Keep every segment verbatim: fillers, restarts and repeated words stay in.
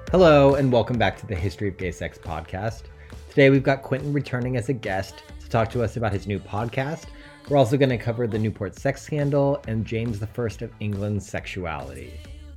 Hello, and welcome back to the History of Gay Sex podcast. Today we've got Quentin returning as a guest to talk to us about his new podcast. We're also going to cover the Newport sex scandal and James the First of England's sexuality.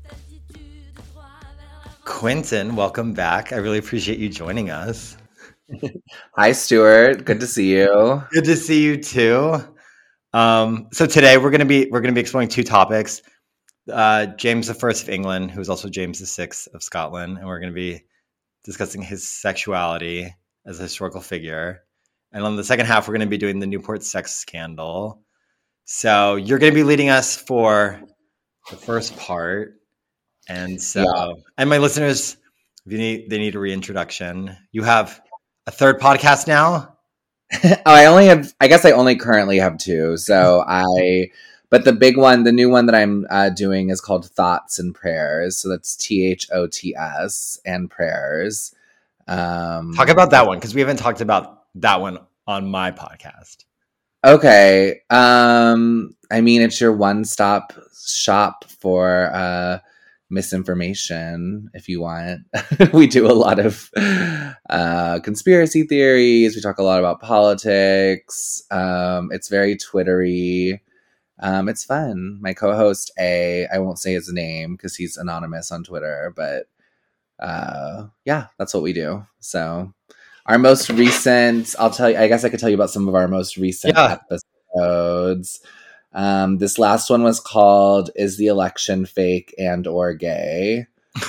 Quentin, welcome back. I really appreciate you joining us. Hi, Stuart. Good to see you. Good to see you too. Um, so today we're going to be we're going to be exploring two topics. Uh, James the First of England, who is also James the Sixth of Scotland, and we're going to be discussing his sexuality as a historical figure. And on the second half, we're going to be doing the Newport sex scandal. So you're going to be leading us for the first part. And so, yeah. and my listeners, if you need, they need a reintroduction. You have a third podcast now? oh, I only have, I guess I only currently have two. So I, but the big one, the new one that I'm uh, doing is called Thoughts and Prayers. So that's T H O T S and Prayers. Um, Talk about that one, because we haven't talked about that one on my podcast. Okay. Um, I mean, it's your one-stop shop for uh, misinformation, if you want. We do a lot of uh, conspiracy theories. We talk a lot about politics. Um, it's very Twittery. Um, it's fun. My co-host, A, I won't say his name because he's anonymous on Twitter, but uh, yeah, that's what we do. So our most recent, I'll tell you, I guess I could tell you about some of our most recent yeah. episodes. Um, this last one was called Is the Election Fake and or Gay?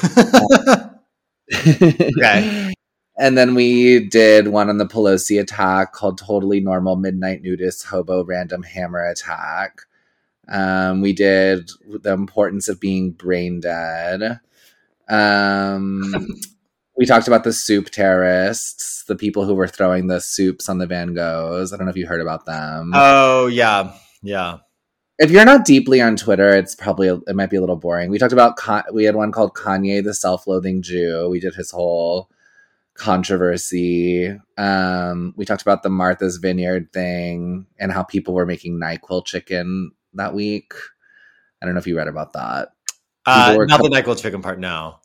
Okay. And then we did one on the Pelosi attack called Totally Normal Midnight Nudist Hobo Random Hammer Attack. Um, we did the importance of being brain dead. Um, we talked about the soup terrorists, the people who were throwing the soups on the Van Goghs. I don't know if you heard about them. Oh, yeah. Yeah. If you're not deeply on Twitter, it's probably, it might be a little boring. We talked about, we had one called Kanye, the Self-Loathing Jew. We did his whole controversy. Um, we talked about the Martha's Vineyard thing and how people were making NyQuil chicken that week. I don't know if you read about that. Uh, not com- the NyQuil chicken part, no.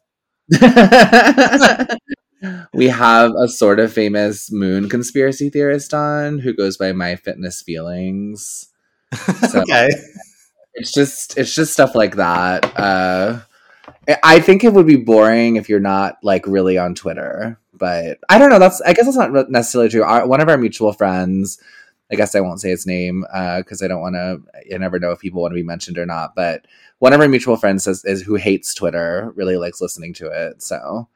We have a sort of famous moon conspiracy theorist on who goes by My Fitness Feelings. So okay. It's just it's just stuff like that. Uh, I think it would be boring if you're not like really on Twitter, but I don't know. That's I guess that's not necessarily true. Our, one of our mutual friends, I guess I won't say his name because uh, I don't want to. You never know if people want to be mentioned or not. But one of our mutual friends says is who hates Twitter, really likes listening to it. So,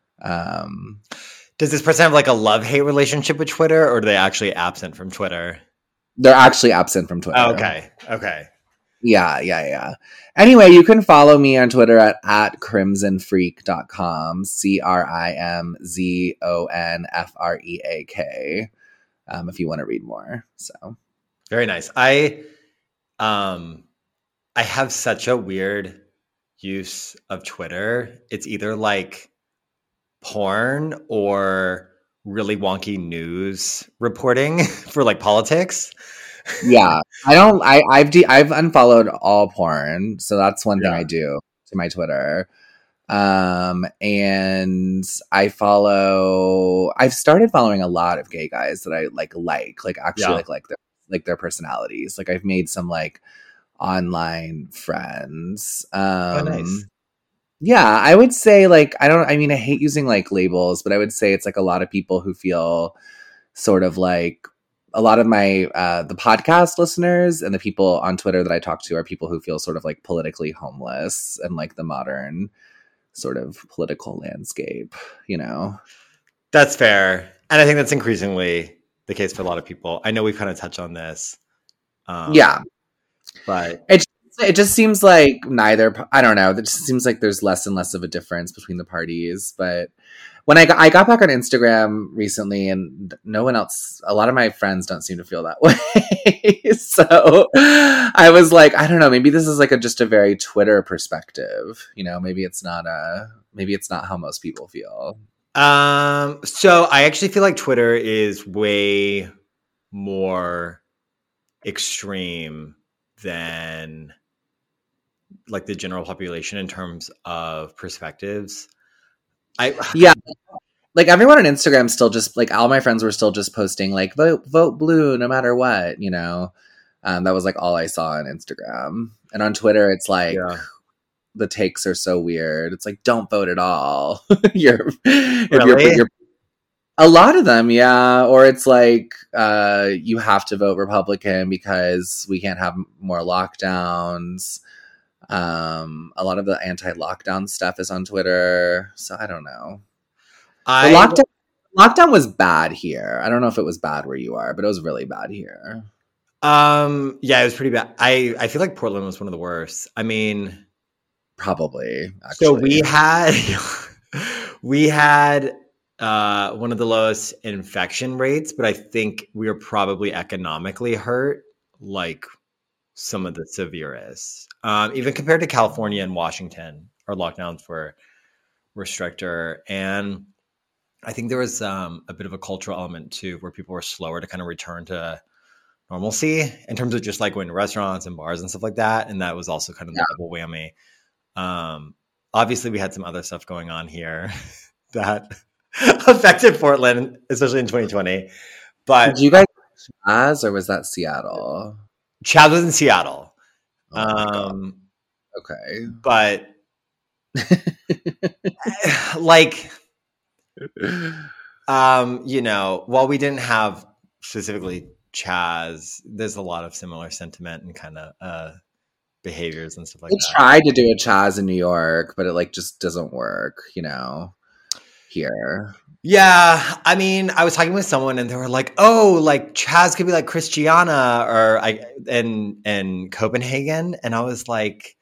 um, does this person have like a love-hate relationship with Twitter, or are they actually absent from Twitter? They're actually absent from Twitter. Oh, okay. Okay. Yeah, yeah, yeah. Anyway, you can follow me on Twitter at, at crimson freak dot com, C R I M Z O N F R E A K, um, if you want to read more. So very nice. I um I have such a weird use of Twitter. It's either like porn or really wonky news reporting for like politics. Yeah, I don't. I I've de- I've unfollowed all porn, so that's one thing yeah. I do to my Twitter. Um, and I follow. I've started following a lot of gay guys that I like, like, like actually yeah. like like their like their personalities. Like I've made some like online friends. Um, oh, nice. Yeah, I would say like I don't. I mean, I hate using like labels, but I would say it's like a lot of people who feel sort of like. A lot of my, uh, the podcast listeners and the people on Twitter that I talk to are people who feel sort of like politically homeless and like the modern sort of political landscape, you know? That's fair. And I think that's increasingly the case for a lot of people. I know we've kind of touched on this. Um, yeah. But it, it just seems like neither, I don't know. It just seems like there's less and less of a difference between the parties, but When I got, I got back on Instagram recently and no one else, a lot of my friends don't seem to feel that way. So I was like, I don't know, maybe this is like a, just a very Twitter perspective. You know, maybe it's not a, maybe it's not how most people feel. Um, so I actually feel like Twitter is way more extreme than like the general population in terms of perspectives. I Yeah. Like everyone on Instagram still just like all my friends were still just posting like vote vote blue no matter what, you know. Um, that was like all I saw on Instagram. And on Twitter it's like yeah. the takes are so weird. It's like don't vote at all. you're if Really? you're, you're a lot of them, yeah. Or it's like uh, you have to vote Republican because we can't have more lockdowns. Um, a lot of the anti-lockdown stuff is on Twitter. So I don't know. I The lockdown lockdown was bad here. I don't know if it was bad where you are, but it was really bad here. um yeah, it was pretty bad. I I feel like Portland was one of the worst. I mean, Probably. Actually. so we had we had uh one of the lowest infection rates, but I think we were probably economically hurt like some of the severest. Um, even compared to California and Washington, our lockdowns were were stricter. And I think there was um, a bit of a cultural element too, where people were slower to kind of return to normalcy in terms of just like going to restaurants and bars and stuff like that. And that was also kind of the Yeah. double whammy. Um, obviously, we had some other stuff going on here that affected Portland, especially in twenty twenty. But Did you guys Chaz or was that Seattle? Chad was in Seattle. Oh my God. Um, Okay. but like, um, you know, while we didn't have specifically Chaz, there's a lot of similar sentiment and kind of uh, behaviors and stuff like I that. tried to do a Chaz in New York, but it like just doesn't work, you know, here. Yeah, I mean, I was talking with someone and they were like, "Oh, like Chaz could be like Christiana or I in in Copenhagen," and I was like,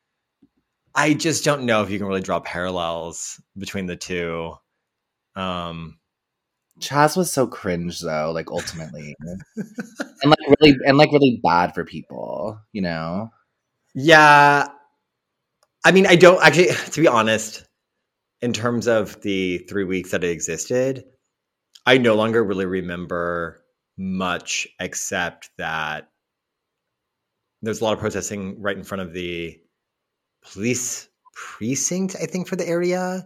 I just don't know if you can really draw parallels between the two. Um, Chaz was so cringe though, like ultimately. and like really and like really bad for people, you know? yeah, I mean, I don't actually, to be honest, in terms of the three weeks that it existed, I no longer really remember much except that there's a lot of protesting right in front of the police precinct, I think, for the area.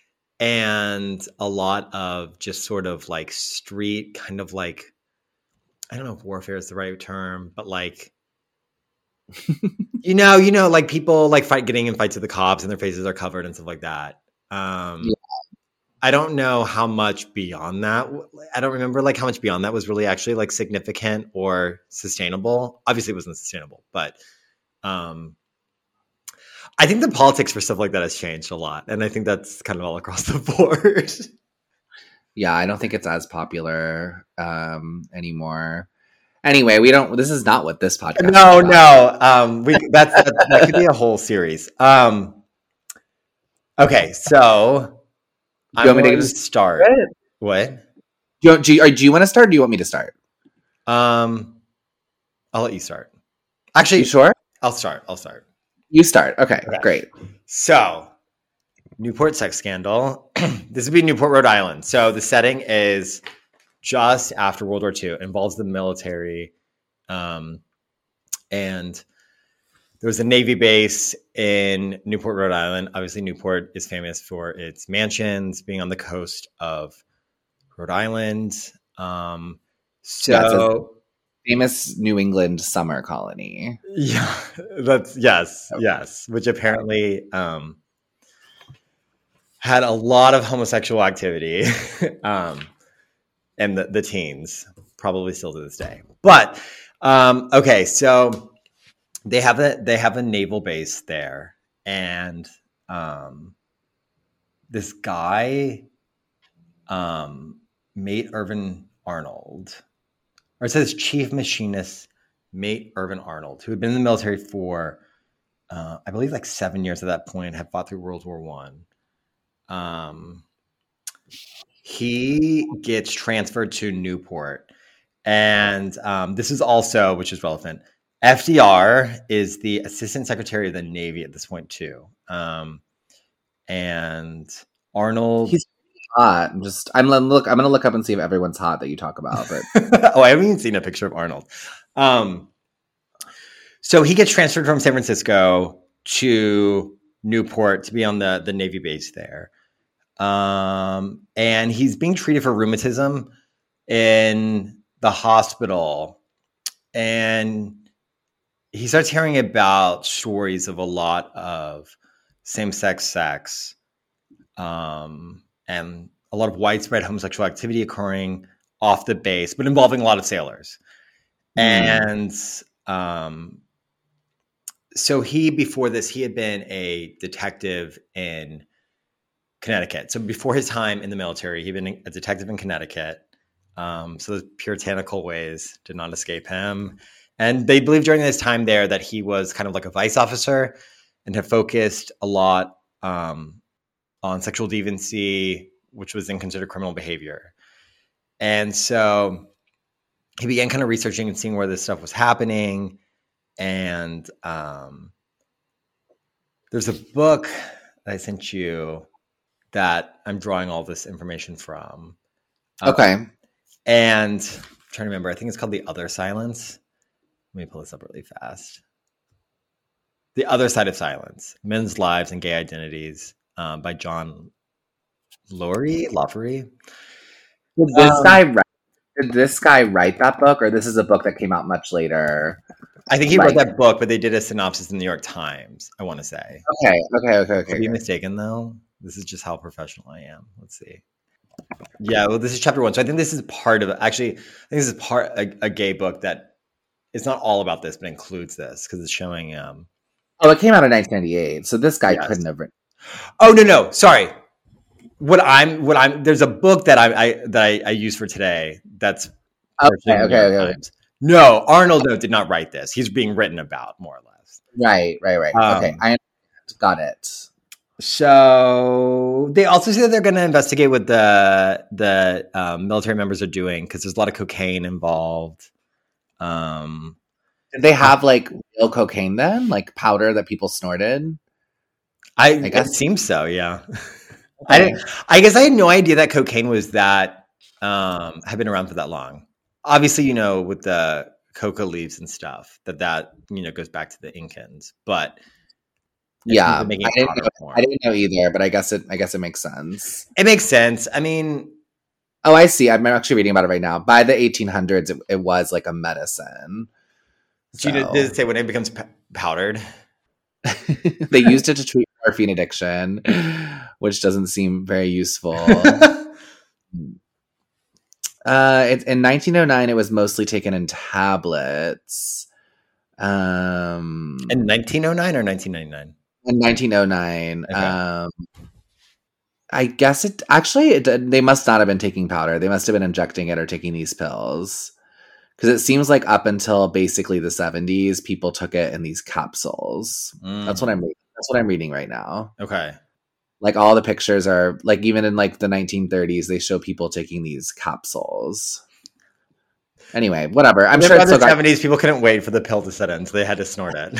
And a lot of just sort of like street kind of like, I don't know if warfare is the right term, but like, you know, you know, like people like fight getting in fights with the cops and their faces are covered and stuff like that. Um, Yeah. I don't know how much beyond that. I don't remember like how much beyond that was really actually like significant or sustainable. Obviously, it wasn't sustainable, but um, I think the politics for stuff like that has changed a lot, and I think that's kind of all across the board. Yeah, I don't think it's as popular um anymore. Anyway, we don't this is not what this podcast no, is about. no, um, we that's, that's that could be a whole series. Um, okay, so. Do you I'm want me to going to just start. What? Do you, do you, or do you want to start or do you want me to start? Um, I'll let you start. Actually, You sure? I'll start. I'll start. You start. Okay, Okay. great. So, Newport sex scandal. This would be Newport, Rhode Island. So the setting is just after World War Two. It involves the military, um, and there was a Navy base in Newport, Rhode Island. Obviously, Newport is famous for its mansions, being on the coast of Rhode Island. Um, so, Yeah, it's a famous New England summer colony. yeah, that's yes, yes. Which apparently um, had a lot of homosexual activity, um, and the, the teens probably still to this day. But um, okay, so. They have a they have a naval base there, and um, this guy, um, Mate Irvin Arnold, or it says Chief Machinist Mate Irvin Arnold, who had been in the military for, uh, I believe, like seven years at that point, had fought through World War One. Um, he gets transferred to Newport, and um, this is also, which is relevant. F D R is the Assistant Secretary of the Navy at this point too, um, and Arnold. He's hot. I'm just I'm gonna look. I'm gonna look up and see if everyone's hot that you talk about. But oh, I haven't even seen a picture of Arnold. Um, so he gets transferred from San Francisco to Newport to be on the the Navy base there. Um, and he's being treated for rheumatism in the hospital. And he starts hearing about stories of a lot of same-sex sex, um, and a lot of widespread homosexual activity occurring off the base, but involving a lot of sailors. Mm. And um, so he, before this, he had been a detective in Connecticut. So before his time in the military, he'd been a detective in Connecticut. Um, so the puritanical ways did not escape him. And they believed during his time there that he was kind of like a vice officer and had focused a lot um, on sexual deviancy, which was then considered criminal behavior. And so he began kind of researching and seeing where this stuff was happening. And um, there's a book that I sent you that I'm drawing all this information from. Okay. Um, and I'm trying to remember, I think it's called The Other Silence. Let me pull this up really fast. The Other Side of Silence, Men's Lives and Gay Identities, um, by John Laurie, Lafferty. Did this Um, guy write, did this guy write that book, or this is a book that came out much later? I think he Like- wrote that book, but they did a synopsis in the New York Times, I want to say. Okay, okay, okay, okay. Could be okay. mistaken, though. This is just how professional I am. Let's see. Yeah, well, this is chapter one. So I think this is part of, actually, I think this is part, a, a gay book that it's not all about this, but includes this because it's showing. Um, Oh, it came out in nineteen ninety-eight, so this guy Yes. couldn't have written. oh, no, no. Sorry. What I'm, what I'm, there's a book that I, I that I, I use for today that's Okay, partially in the okay, New York okay. Times. No, Arnold no, did not write this. He's being written about, more or less. Right, right, right. Um, okay, I got it. So they also say that they're going to investigate what the the um, military members are doing because there's a lot of cocaine involved. Um, Did they have like real cocaine then, like powder that people snorted? I, I guess- it seems so. Yeah, I didn't. I guess I had no idea that cocaine was that um, had been around for that long. Obviously, you know, with the coca leaves and stuff, that that you know goes back to the Incans, but. it Yeah, seems to make it I didn't powder know- form. I didn't know either, but I guess it. I guess it makes sense. It makes sense. I mean, Oh, I see. I'm actually reading about it right now. By the eighteen hundreds, it, it was like a medicine. do you know, So- does it say when it becomes p- powdered? they used it to treat morphine addiction, which doesn't seem very useful. Uh, it, in nineteen oh nine, it was mostly taken in tablets. Um, In nineteen oh nine or nineteen ninety-nine? in nineteen oh nine, Okay. um, I guess it actually it, they must not have been taking powder. They must have been injecting it or taking these pills, because it seems like up until basically the seventies, people took it in these capsules. Mm, That's what I'm reading. That's what I'm reading right now. okay. Like all the pictures are like even in like the nineteen thirties, they show people taking these capsules. Anyway, whatever. I'm I'm sure sure in it's the still got, seventies, people couldn't wait for the pill to set in, so they had to snort it.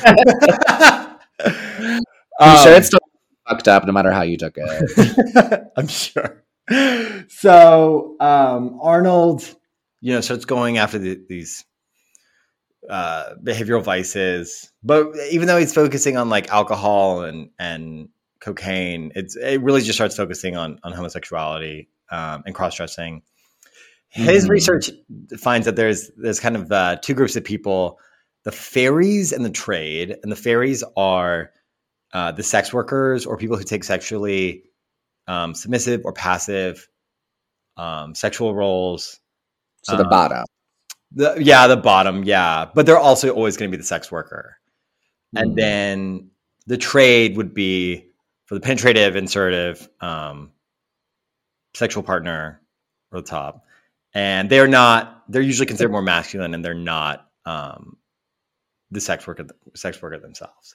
I'm sure Um, it's still fucked up no matter how you took it. I'm sure. So um, Arnold, you know, starts going after the, these uh, behavioral vices, but even though he's focusing on like alcohol and and cocaine, it's it really just starts focusing on on homosexuality um, and cross dressing. His Mhm. research finds that there's there's kind of uh, two groups of people: the fairies and the trade. And the fairies are uh, the sex workers or people who take sexually um, submissive or passive um, sexual roles. So the Um, bottom. The, yeah, the bottom, yeah. But they're also always going to be the sex worker. And Mm. then the trade would be for the penetrative, insertive, um, sexual partner or the top. And they're not, they're usually considered more masculine and they're not um, the sex worker, sex worker themselves.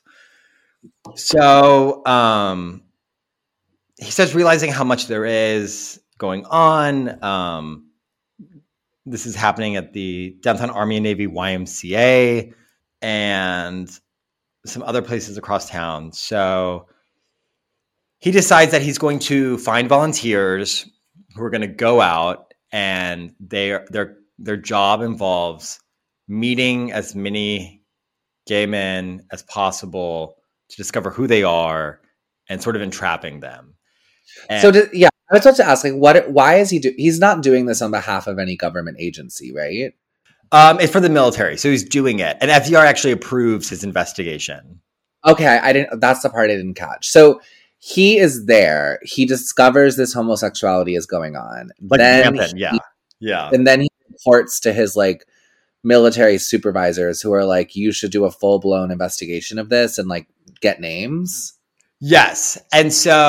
So um, he starts realizing how much there is going on. Um, this is happening at the Downtown Army and Navy Y M C A and some other places across town. So he decides that he's going to find volunteers who are going to go out, and they their their job involves meeting as many gay men as possible to discover who they are and sort of entrapping them. And So did, yeah, I was about to ask, like, what? Why is he do? He's not doing this on behalf of any government agency, right? um, it's for the military, so he's doing it, and F D R actually approves his investigation. Okay, I didn't. That's the part I didn't catch. So he is there. He discovers this homosexuality is going on. Like then rampant, he- yeah, yeah. and then he reports to his like military supervisors, who are like, "You should do a full blown investigation of this and like get names." Yes. And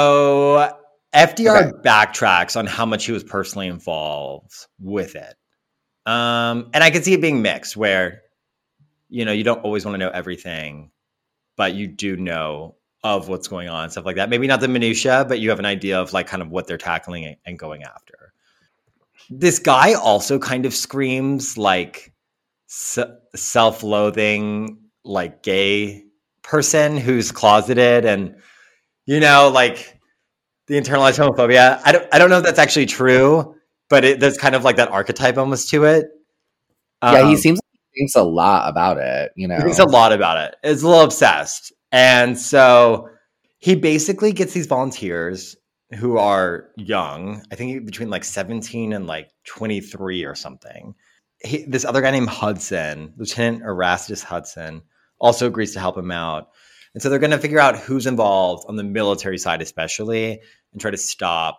so F D R Okay. backtracks on how much he was personally involved with it. Um, and I can see it being mixed where, you know, you don't always want to know everything, but you do know of what's going on, stuff like that. Maybe not the minutia, but you have an idea of like kind of what they're tackling and going after. This guy also kind of screams like se- self-loathing, like gay person who's closeted and, you know, like the internalized homophobia. I don't, I don't know if that's actually true, but it, there's kind of like that archetype almost to it. Yeah, he Um, seems like he thinks a lot about it. You know, He thinks a lot about it. It's a little obsessed. And so he basically gets these volunteers who are young, I think between like seventeen and like twenty-three or something. He, this other guy named Hudson, Lieutenant Erastus Hudson, also agrees to help him out. And so they're going to figure out who's involved on the military side, especially, and try to stop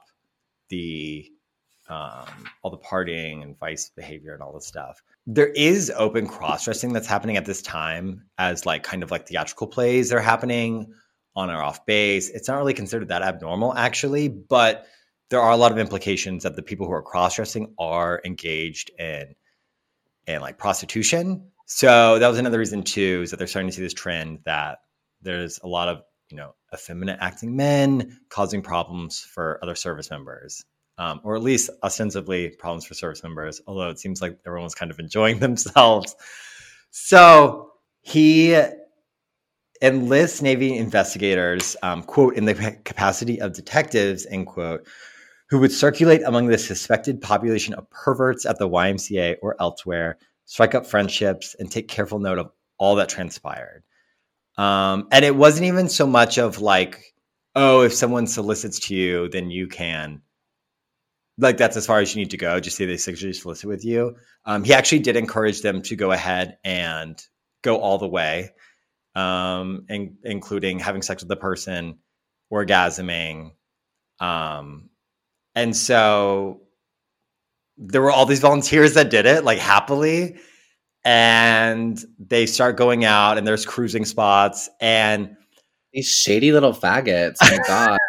the um, all the partying and vice behavior and all this stuff. There is open cross-dressing that's happening at this time as like kind of like theatrical plays that are happening on or off base. It's not really considered that abnormal actually, but there are a lot of implications that the people who are cross-dressing are engaged in, in like prostitution. So that was another reason too, is that they're starting to see this trend that there's a lot of, you know, effeminate acting men causing problems for other service members. Um, or at least ostensibly problems for service members, although it seems like everyone's kind of enjoying themselves. So he enlists Navy investigators, um, quote, in the capacity of detectives, end quote, who would circulate among the suspected population of perverts at the Y M C A or elsewhere, strike up friendships, and take careful note of all that transpired. Um, and it wasn't even so much of like, oh, if someone solicits to you, then you can... Like that's as far as you need to go. Just say they sexually solicit with you. Um, he actually did encourage them to go ahead and go all the way, um, and, including having sex with the person, orgasming. Um, and so there were all these volunteers that did it like happily, and they start going out and there's cruising spots and these shady little faggots. Oh my god.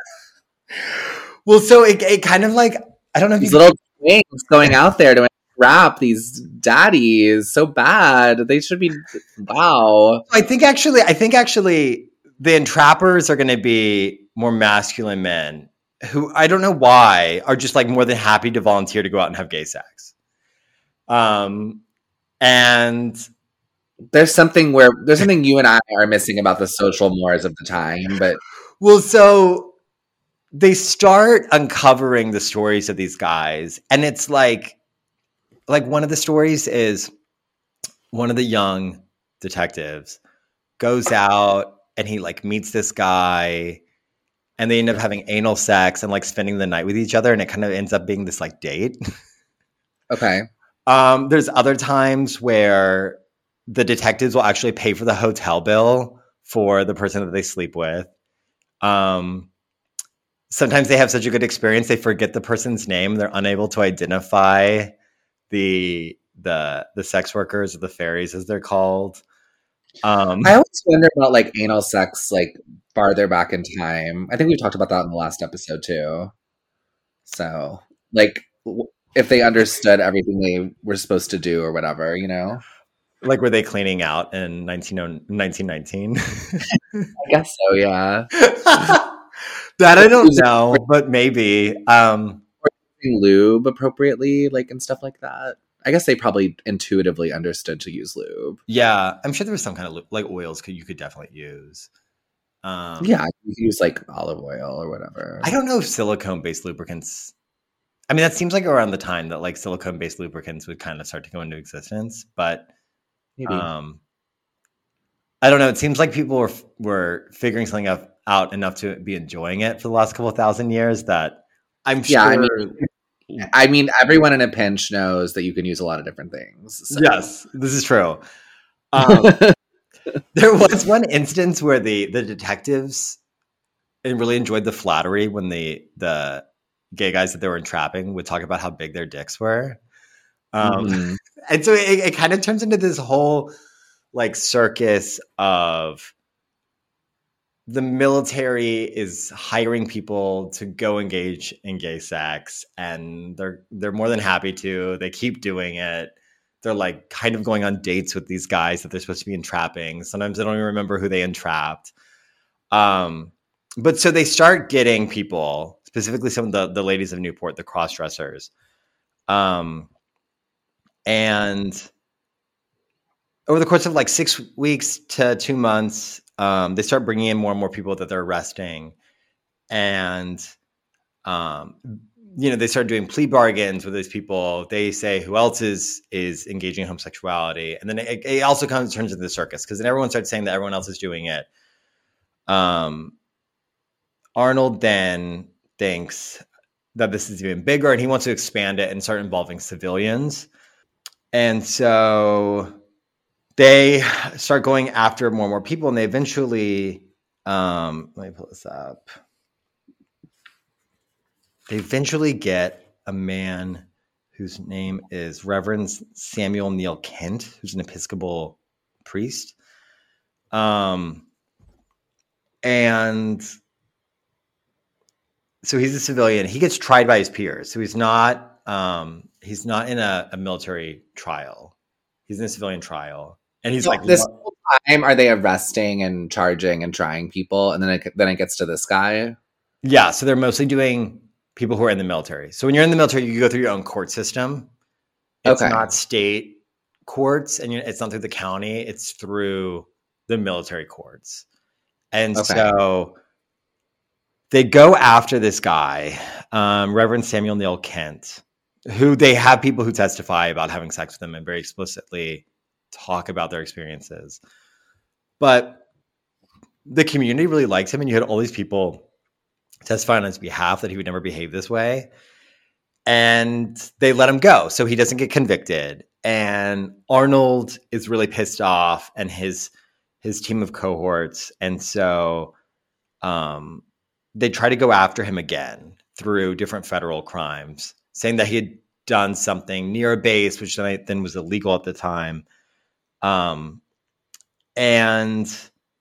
Well, so it, it kind of like, I don't know if These you little twinks going out there to rap these daddies so bad. They should be. Wow. I think actually, I think actually, the entrappers are going to be more masculine men who I don't know why are just like more than happy to volunteer to go out and have gay sex. Um, and There's something where there's something you and I are missing about the social mores of the time, but well, so they start uncovering the stories of these guys, and it's like, like one of the stories is one of the young detectives goes out and he like meets this guy and they end up having anal sex and like spending the night with each other. And it kind of ends up being this like date. okay. Um, there's other times where the detectives will actually pay for the hotel bill for the person that they sleep with. Um, sometimes they have such a good experience, they forget the person's name. They're unable to identify the the the sex workers or the fairies, as they're called. Um, I always wonder about like anal sex, like farther back in time. I think we talked about that in the last episode too. So, like, w- if they understood everything they were supposed to do or whatever, you know? like, were they cleaning out in nineteen nineteen? I guess so, yeah. That I don't know, but maybe. Um, Using lube appropriately, like, and stuff like that. I guess they probably intuitively understood to use lube. yeah, I'm sure there was some kind of like oils could you could definitely use. Um, Yeah, you can use like olive oil or whatever. I don't know if silicone-based lubricants. I mean, that seems like around the time that like silicone-based lubricants would kind of start to go into existence, but Maybe. um, I don't know. It seems like people were were figuring something out, out enough to be enjoying it for the last couple of thousand years that I'm Yeah, sure. I mean, I mean, everyone in a pinch knows that you can use a lot of different things. So. Yes, this is true. Um, there was one instance where the the detectives and really enjoyed the flattery when the the gay guys that they were entrapping would talk about how big their dicks were. Um, mm-hmm. And so it, it kind of turns into this whole like circus of the military is hiring people to go engage in gay sex, and they're they're more than happy to. They keep doing it. They're like kind of going on dates with these guys that they're supposed to be entrapping. Sometimes they don't even remember who they entrapped. Um, but so they start getting people, specifically some of the, the ladies of Newport, the cross-dressers. Um, and over the course of like six weeks to two months, um, they start bringing in more and more people that they're arresting. And, um, you know, they start doing plea bargains with these people. They say who else is is engaging in homosexuality. And then it, it also comes turns into the circus, because then everyone starts saying that everyone else is doing it. Um, Arnold then thinks that this is even bigger, and he wants to expand it and start involving civilians. And so they start going after more and more people, and they eventually, um, let me pull this up. They eventually get a man whose name is Reverend Samuel Neil Kent, who's an Episcopal priest. Um, and so he's a civilian. He gets tried by his peers. So he's not, um, he's not in a, a military trial. He's in a civilian trial. And he's so like, this whole time, are they arresting and charging and trying people? And then it, then it gets to this guy? Yeah. So they're mostly doing people who are in the military. So when you're in the military, you go through your own court system. It's okay. Not state courts, and it's not through the county. It's through the military courts. And okay. so they go after this guy, um, Reverend Samuel Neil Kent, who they have people who testify about having sex with him and very explicitly talk about their experiences. But the community really likes him, and you had all these people testifying on his behalf that he would never behave this way. And they let him go, so he doesn't get convicted. And Arnold is really pissed off, and his his team of cohorts. And so um, they try to go after him again through different federal crimes, saying that he had done something near a base, which then was illegal at the time. Um, and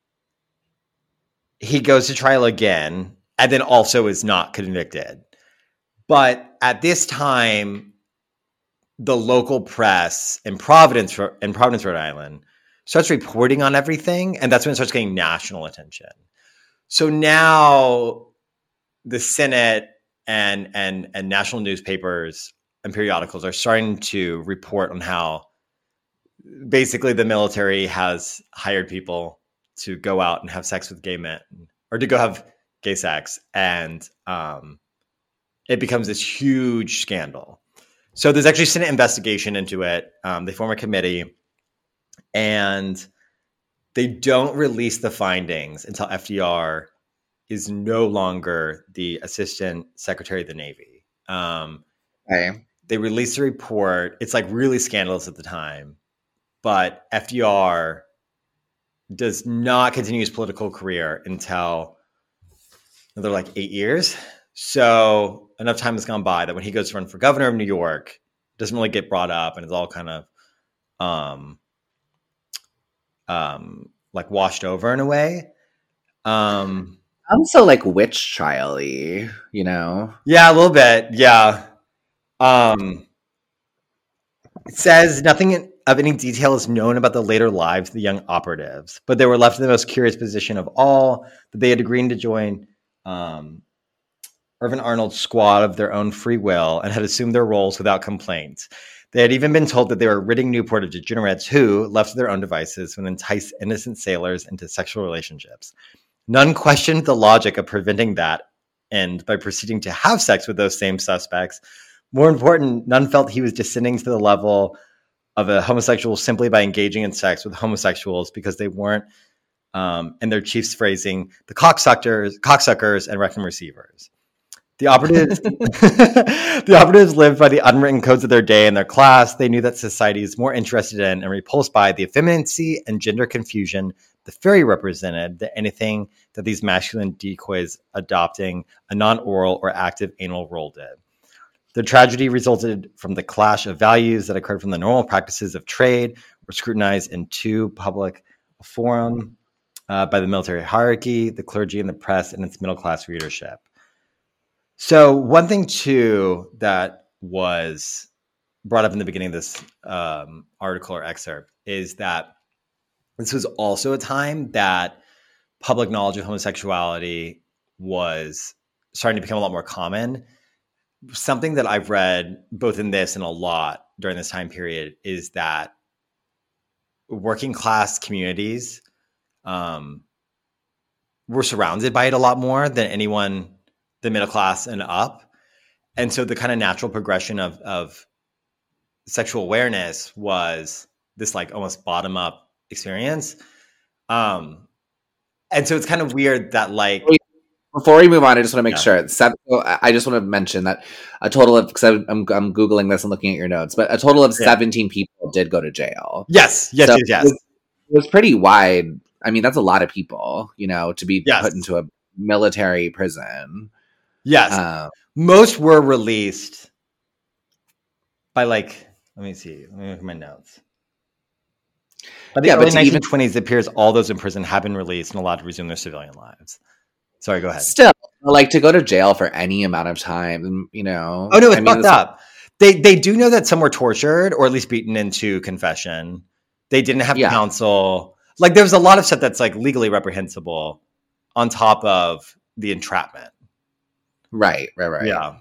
he goes to trial again, and then also is not convicted. But at this time, the local press in Providence, in Providence, Rhode Island, starts reporting on everything, and that's when it starts getting national attention. So now the Senate and and and national newspapers and periodicals are starting to report on how basically the military has hired people to go out and have sex with gay men, or to go have gay sex, and um, it becomes this huge scandal. So there's actually a Senate investigation into it. Um, they form a committee, and they don't release the findings until F D R is no longer the Assistant Secretary of the Navy. Um, okay. They release the report. It's like really scandalous at the time, but F D R does not continue his political career until another like eight years. So enough time has gone by that when he goes to run for governor of New York, it doesn't really get brought up, and it's all kind of um, um, like washed over in a way. Um, I'm so like witch trial-y, you know? Yeah, a little bit. Yeah. Um, it says nothing of any detail is known about the later lives of the young operatives, but they were left in the most curious position of all, that they had agreed to join um, Irvin Arnold's squad of their own free will and had assumed their roles without complaint. They had even been told that they were ridding Newport of degenerates who, left to their own devices, would entice innocent sailors into sexual relationships. None questioned the logic of preventing that end by proceeding to have sex with those same suspects. More important, none felt he was descending to the level of a homosexual simply by engaging in sex with homosexuals because they weren't um, and their chiefs phrasing the cocksuckers, cocksuckers and rectum receivers. The operatives, the operatives lived by the unwritten codes of their day and their class. They knew that society is more interested in and repulsed by the effeminacy and gender confusion the fairy represented than anything that these masculine decoys adopting a non-oral or active anal role did. The tragedy resulted from the clash of values that occurred from the normal practices of trade, were scrutinized in two public forum uh, by the military hierarchy, the clergy, and the press, and its middle-class readership. So one thing, too, that was brought up in the beginning of this um, article or excerpt is that this was also a time that public knowledge of homosexuality was starting to become a lot more common. Something that I've read both in this and a lot during this time period is that working class communities um, were surrounded by it a lot more than anyone, the middle class and up. And so the kind of natural progression of, of sexual awareness was this like almost bottom up experience. Um, and so it's kind of weird that like, before we move on, I just want to make yeah. sure. Seven, I just want to mention that a total of, because I'm, I'm, I'm Googling this and looking at your notes, but a total of yeah. seventeen people did go to jail. Yes, yes, so yes, yes. It was, it was pretty wide. I mean, that's a lot of people, you know, to be yes. put into a military prison. Yes. Um, Most were released by like, let me see, let me look at my notes. By the yeah, early nineteen twenties, even, it appears all those in prison have been released and allowed to resume their civilian lives. Sorry, go ahead. Still, like to go to jail for any amount of time, you know. Oh no, it's I fucked mean, up. They they do know that some were tortured or at least beaten into confession. They didn't have yeah. counsel. Like there was a lot of stuff that's like legally reprehensible on top of the entrapment. Right, right, right. Yeah.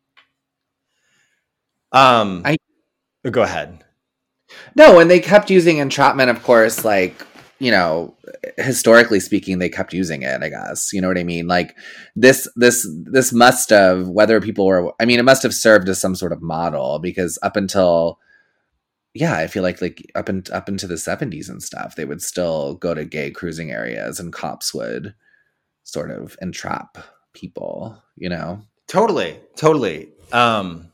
Um I go ahead. No, and they kept using entrapment, of course, like, you know, historically speaking, they kept using it, I guess. You know what I mean? Like this, this, this must have, whether people were, I mean, it must have served as some sort of model because up until, yeah, I feel like, like up and up into the seventies and stuff, they would still go to gay cruising areas and cops would sort of entrap people, you know? Totally. Totally. Um,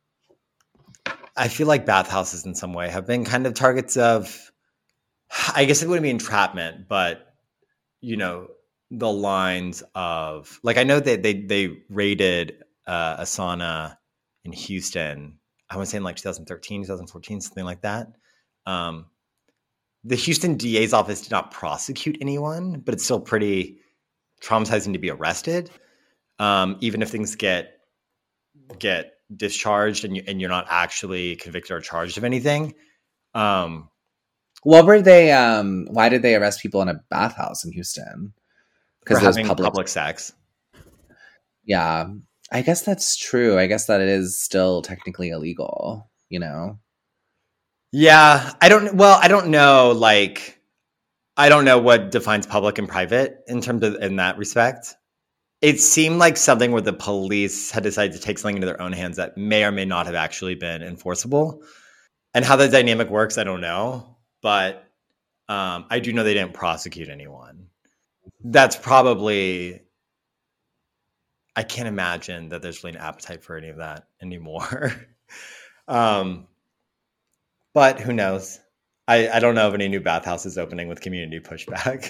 I feel like bathhouses in some way have been kind of targets of, I guess it wouldn't be entrapment, but, you know, the lines of, like, I know that they, they raided uh, a sauna in Houston, I want to say in like twenty thirteen, twenty fourteen, something like that. Um, the Houston D A's office did not prosecute anyone, but it's still pretty traumatizing to be arrested. Um, even if things get, get discharged and, you, and you're not actually convicted or charged of anything. Um, What were they? Um, why did they arrest people in a bathhouse in Houston? Because there was public, public sex. Yeah, I guess that's true. I guess that it is still technically illegal. You know. Yeah, I don't. Well, I don't know. Like, I don't know what defines public and private in terms of in that respect. It seemed like something where the police had decided to take something into their own hands that may or may not have actually been enforceable. And how the dynamic works, I don't know. But um, I do know they didn't prosecute anyone. That's probably, I can't imagine that there's really an appetite for any of that anymore. um, but who knows? I, I don't know of any new bathhouses opening with community pushback.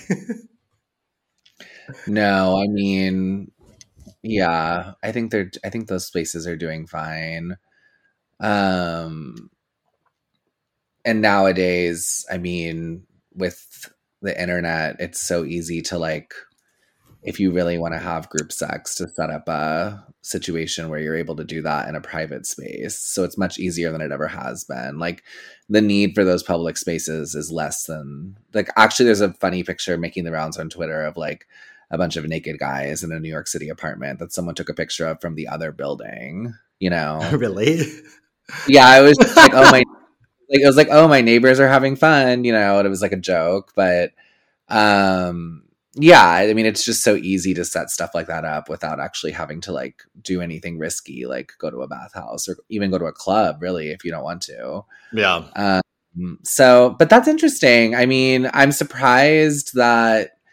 No, I mean, yeah, I think they're, I think those spaces are doing fine. Um, and nowadays, I mean, with the internet, it's so easy to like, if you really want to have group sex, to set up a situation where you're able to do that in a private space. So it's much easier than it ever has been. Like the need for those public spaces is less than, like, actually there's a funny picture making the rounds on Twitter of like a bunch of naked guys in a New York City apartment that someone took a picture of from the other building, you know? Really? Yeah, I was just like, oh my, like, it was like, oh, my neighbors are having fun, you know, and it was like a joke, but, um, yeah, I mean, it's just so easy to set stuff like that up without actually having to like do anything risky, like go to a bathhouse or even go to a club, really, if you don't want to. Yeah. Um, so, but that's interesting. I mean, I'm surprised that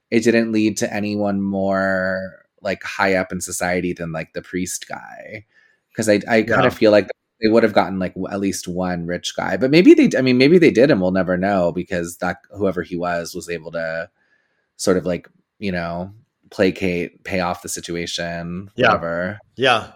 it didn't lead to anyone more like high up in society than like the priest guy. Because I, I kind Yeah. of feel like they would have gotten like at least one rich guy, but maybe they, I mean, maybe they did, and we'll never know because that whoever he was was able to sort of like, you know, placate, pay off the situation, Yeah. whatever. Yeah.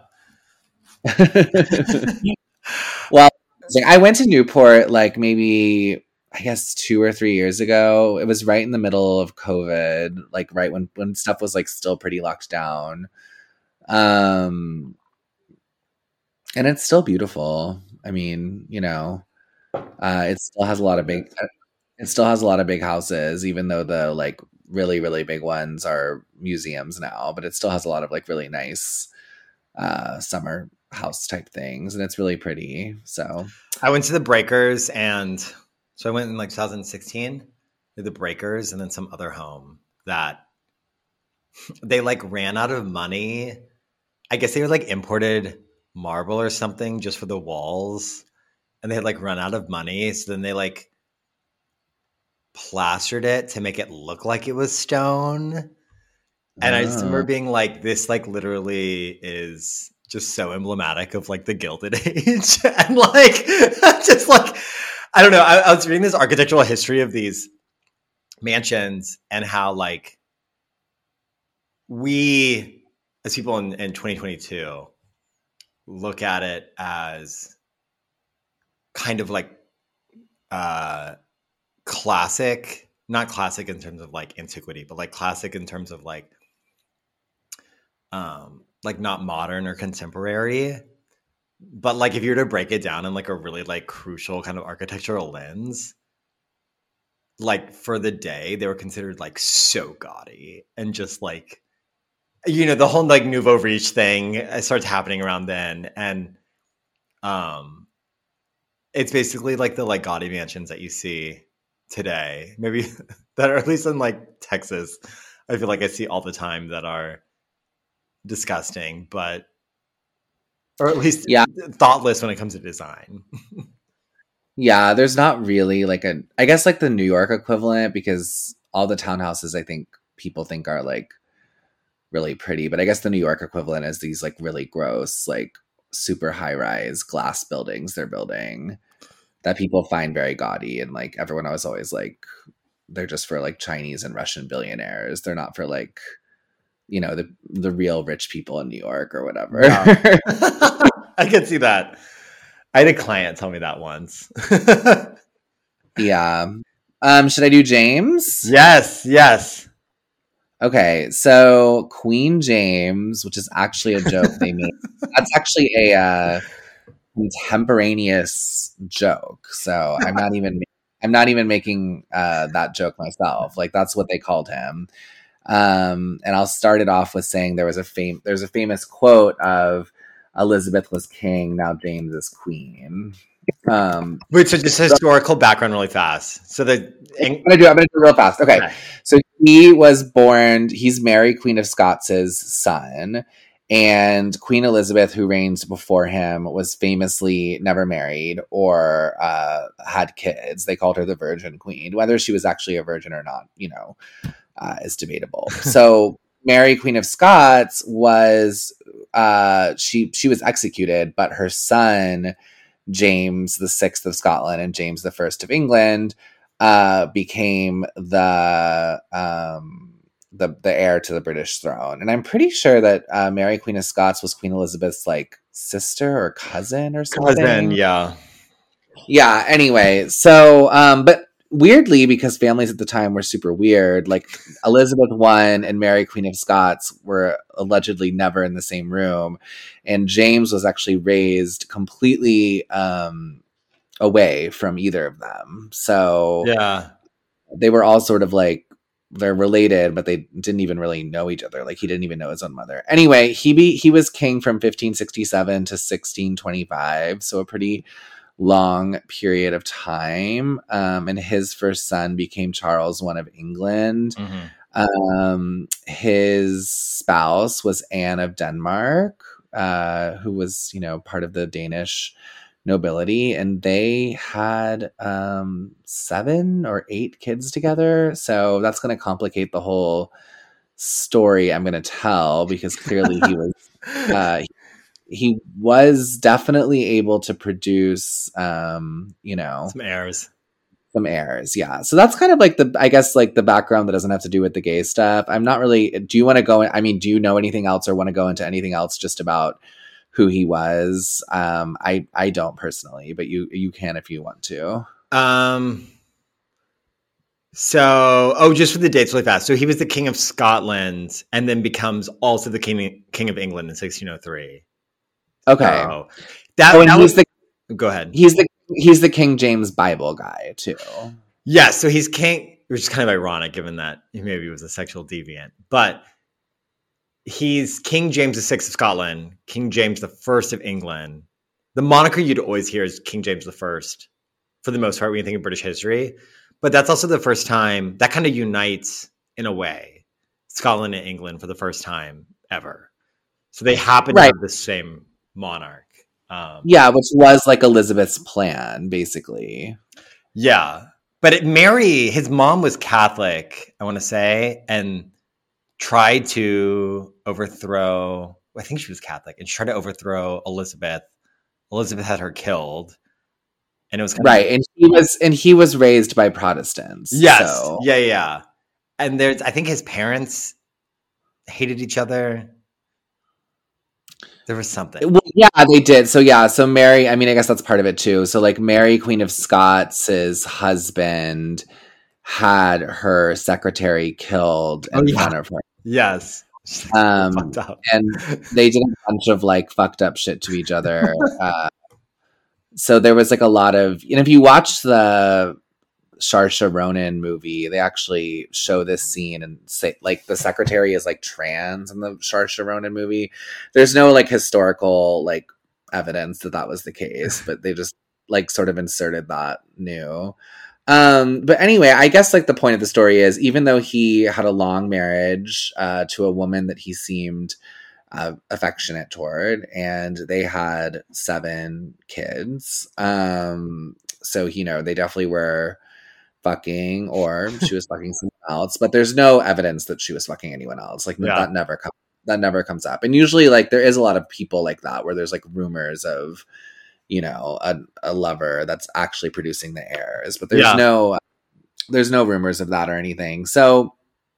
Well, I went to Newport like maybe I guess two or three years ago. It was right in the middle of COVID, like right when when stuff was like still pretty locked down. Um, and it's still beautiful. I mean, you know, uh, it still has a lot of big. It still has a lot of big houses, even though the like really really big ones are museums now. But it still has a lot of like really nice uh, summer house type things, and it's really pretty. So I went to the Breakers, and so I went in like twenty sixteen to the Breakers, and then some other home that they like ran out of money. I guess they were like imported marble or something just for the walls, and they had like run out of money. So then they like plastered it to make it look like it was stone. And I just remember Oh. being like, this like literally is just so emblematic of like the Gilded Age. And like, just like, I don't know. I, I was reading this architectural history of these mansions and how like we as people in, in twenty twenty-two look at it as kind of like uh, classic, not classic in terms of like antiquity, but like classic in terms of like, um, like not modern or contemporary. But like if you were to break it down in like a really like crucial kind of architectural lens, like for the day they were considered like so gaudy and just like, you know, the whole like nouveau riche thing starts happening around then. And um it's basically like the like gaudy mansions that you see today, maybe that are at least in like Texas. I feel like I see all the time that are disgusting, but or at least Yeah. thoughtless when it comes to design. Yeah, there's not really like a, I guess like the New York equivalent, because all the townhouses I think people think are like really pretty, but I guess the New York equivalent is these like really gross, like super high rise glass buildings they're building that people find very gaudy. And like everyone was always like, they're just for like Chinese and Russian billionaires. They're not for like, you know, the the real rich people in New York or whatever. Yeah. I could see that. I had a client tell me that once. Yeah. Um, should I do James? Yes, yes. Okay, so Queen James, which is actually a joke they made. That's actually a uh, contemporaneous joke. So I'm not even I'm not even making uh, that joke myself. Like that's what they called him. Um, and I'll start it off with saying there was a fam- there's a famous quote of Elizabeth was king, now James is queen. Um, Wait, so just historical background really fast. So the I'm gonna do I'm gonna do it real fast. Okay. Okay. So he was born, he's Mary, Queen of Scots' son. And Queen Elizabeth, who reigned before him, was famously never married or uh, had kids. They called her the Virgin Queen. Whether she was actually a virgin or not, you know, uh, is debatable. So Mary, Queen of Scots, was uh, she she was executed, but her son James the Sixth of Scotland and James the First of England uh, became the um, the the heir to the British throne. And I'm pretty sure that uh, Mary, Queen of Scots, was Queen Elizabeth's like sister or cousin or something. cousin, yeah. Yeah. Anyway, so um, but weirdly, because families at the time were super weird, like Elizabeth I and Mary, Queen of Scots, were allegedly never in the same room, and James was actually raised completely um, away from either of them. So Yeah. they were all sort of like, they're related, but they didn't even really know each other. Like he didn't even know his own mother. Anyway, he be he was king from fifteen sixty-seven to sixteen twenty-five, so a pretty long period of time. Um, and his first son became Charles I of England. Mm-hmm. Um, his spouse was Anne of Denmark, uh, who was, you know, part of the Danish nobility, and they had um, seven or eight kids together. So that's going to complicate the whole story I'm going to tell, because clearly he was uh, he was definitely able to produce, um, you know, Some heirs. some heirs. Yeah. So that's kind of like the, I guess, like the background that doesn't have to do with the gay stuff. I'm not really, do you want to go, I mean, do you know anything else or want to go into anything else just about who he was? Um, I, I don't personally, but you, you can if you want to. Um, so, oh, just for the dates really fast. So he was the King of Scotland and then becomes also the King, King of England in sixteen oh three. Okay. So that, oh, and that he's was, the, go ahead. He's the, he's the King James Bible guy too. Yeah. So he's king, which is kind of ironic given that he maybe was a sexual deviant, but he's King James the Sixth of Scotland, King James the First of England. The moniker you'd always hear is King James the First for the most part when you think of British history. But that's also the first time that kind of unites, in a way, Scotland and England for the first time ever. So they happen Right. to have the same monarch. Um, Yeah, which was like Elizabeth's plan, basically. yeah. But it, Mary, his mom was Catholic, I want to say, and tried to overthrow, I think she was Catholic, and she tried to overthrow Elizabeth. Elizabeth had her killed. And it was kind right, of, and he was and he was raised by Protestants. yes, so. yeah, yeah. And there's, I think his parents hated each other. There was something. Well, yeah, they did. So yeah, so Mary. I mean, I guess that's part of it too. So like Mary, Queen of Scots' husband, had her secretary killed in Oh, yeah. front of her. Yes, Um, fucked up. and they did a bunch of like fucked up shit to each other. Uh, so there was like a lot of, you know, if you watch the Saoirse Ronan movie, they actually show this scene and say like the secretary is like trans in the Saoirse Ronan movie. There's no like historical like evidence that that was the case, but they just like sort of inserted that new. Um, but anyway, I guess like the point of the story is, even though he had a long marriage uh, to a woman that he seemed uh, affectionate toward, and they had seven kids. Um, so, you know, they definitely were fucking, or she was fucking someone else, but there's no evidence that she was fucking anyone else. Like Yeah. that never comes, that never comes up. And usually like there is a lot of people like that where there's like rumors of, you know, a, a lover that's actually producing the heirs, but there's Yeah. no, there's no rumors of that or anything. So,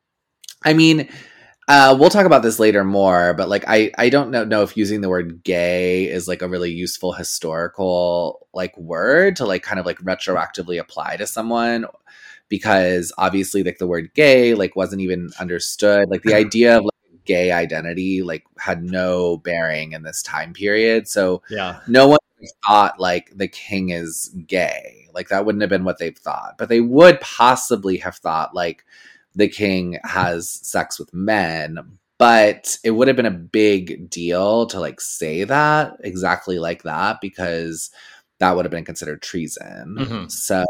I mean, uh, we'll talk about this later more, but like, I, I don't know, know if using the word gay is like a really useful historical like word to like kind of like retroactively apply to someone, because obviously like the word gay like wasn't even understood. Like the idea of like gay identity like had no bearing in this time period. So Yeah. no one thought like the king is gay. Like that wouldn't have been what they thought, but they would possibly have thought like the king has sex with men, but it would have been a big deal to like say that exactly like that, because that would have been considered treason. Mm-hmm. So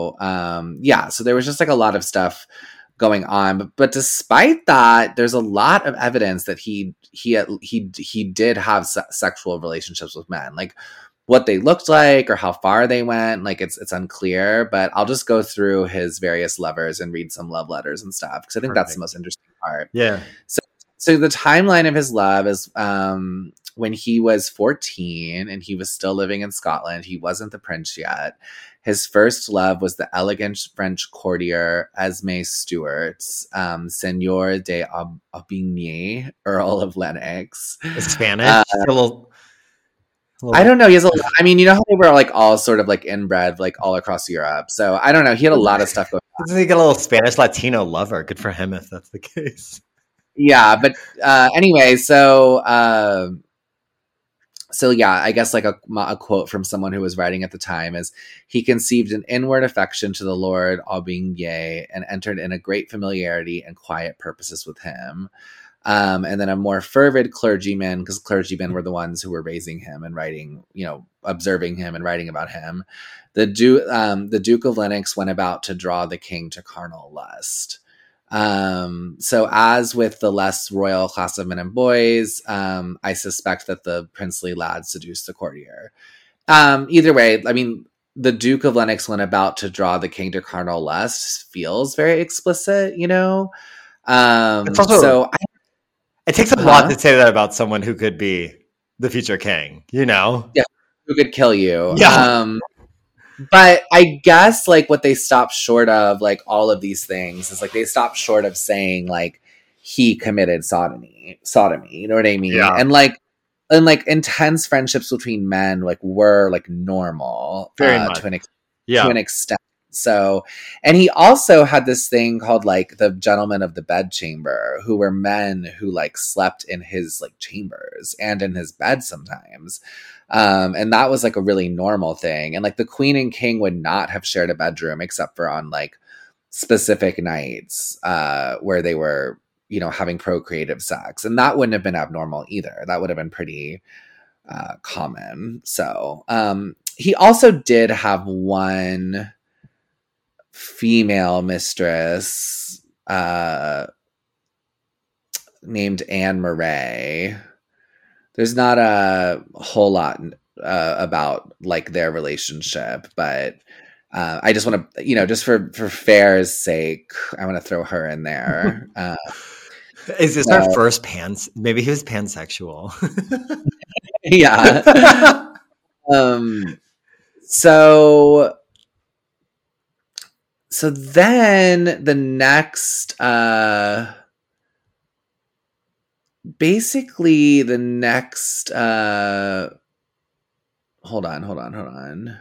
um yeah, so there was just like a lot of stuff going on, but, but despite that, there's a lot of evidence that he he he he did have se- sexual relationships with men. Like what they looked like or how far they went, like it's it's unclear, but I'll just go through his various lovers and read some love letters and stuff, because I think Perfect. that's the most interesting part. Yeah. So so the timeline of his love is um when he was fourteen and he was still living in Scotland. He wasn't the prince yet. His first love was the elegant French courtier Esme Stuart, um, Seigneur de Aub- Aubigny, Earl of Lennox. Spanish. Uh, a little, a little- I don't know. He has a. I mean, you know how they were like all sort of like inbred, like all across Europe. So I don't know. He had a lot of stuff going on. Doesn't he get a little Spanish Latino lover? Good for him if that's the case. Yeah, but uh, anyway, so uh, so yeah, I guess like a, a quote from someone who was writing at the time is, he conceived an inward affection to the Lord Aubigny and entered in a great familiarity and quiet purposes with him. Um, and then a more fervid clergyman, because clergymen were the ones who were raising him and writing, you know, observing him and writing about him. The, du- um, the Duke of Lennox went about to draw the king to carnal lust. Um, so as with the less royal class of men and boys, um, I suspect that the princely lad seduced the courtier. Um, either way, I mean, the Duke of Lennox, when about to draw the king to carnal lust, feels very explicit, you know? Um, It's also, so, I, it takes a huh? lot to say that about someone who could be the future king, you know? Yeah, who could kill you. Yeah. Um, but I guess, like, what they stopped short of, like, all of these things is, like, they stopped short of saying, like, he committed sodomy, sodomy, you know what I mean? Yeah. And, like, and, like, intense friendships between men, like, were, like, normal Very uh, much. to an extent. Yeah. To an extent. So, and he also had this thing called like the gentlemen of the bedchamber, who were men who like slept in his like chambers and in his bed sometimes. Um, and that was like a really normal thing. And like the queen and king would not have shared a bedroom except for on like specific nights uh, where they were, you know, having procreative sex. And that wouldn't have been abnormal either. That would have been pretty uh, common. So, um, he also did have one female mistress uh, named Anne Murray. There's not a whole lot uh, about like their relationship, but uh, I just want to, you know, just for for fair's sake, I want to throw her in there. Uh, Is this so, our first pans? Maybe he was pansexual. yeah. um. So. So then the next, uh, basically the next, uh, hold on, hold on, hold on.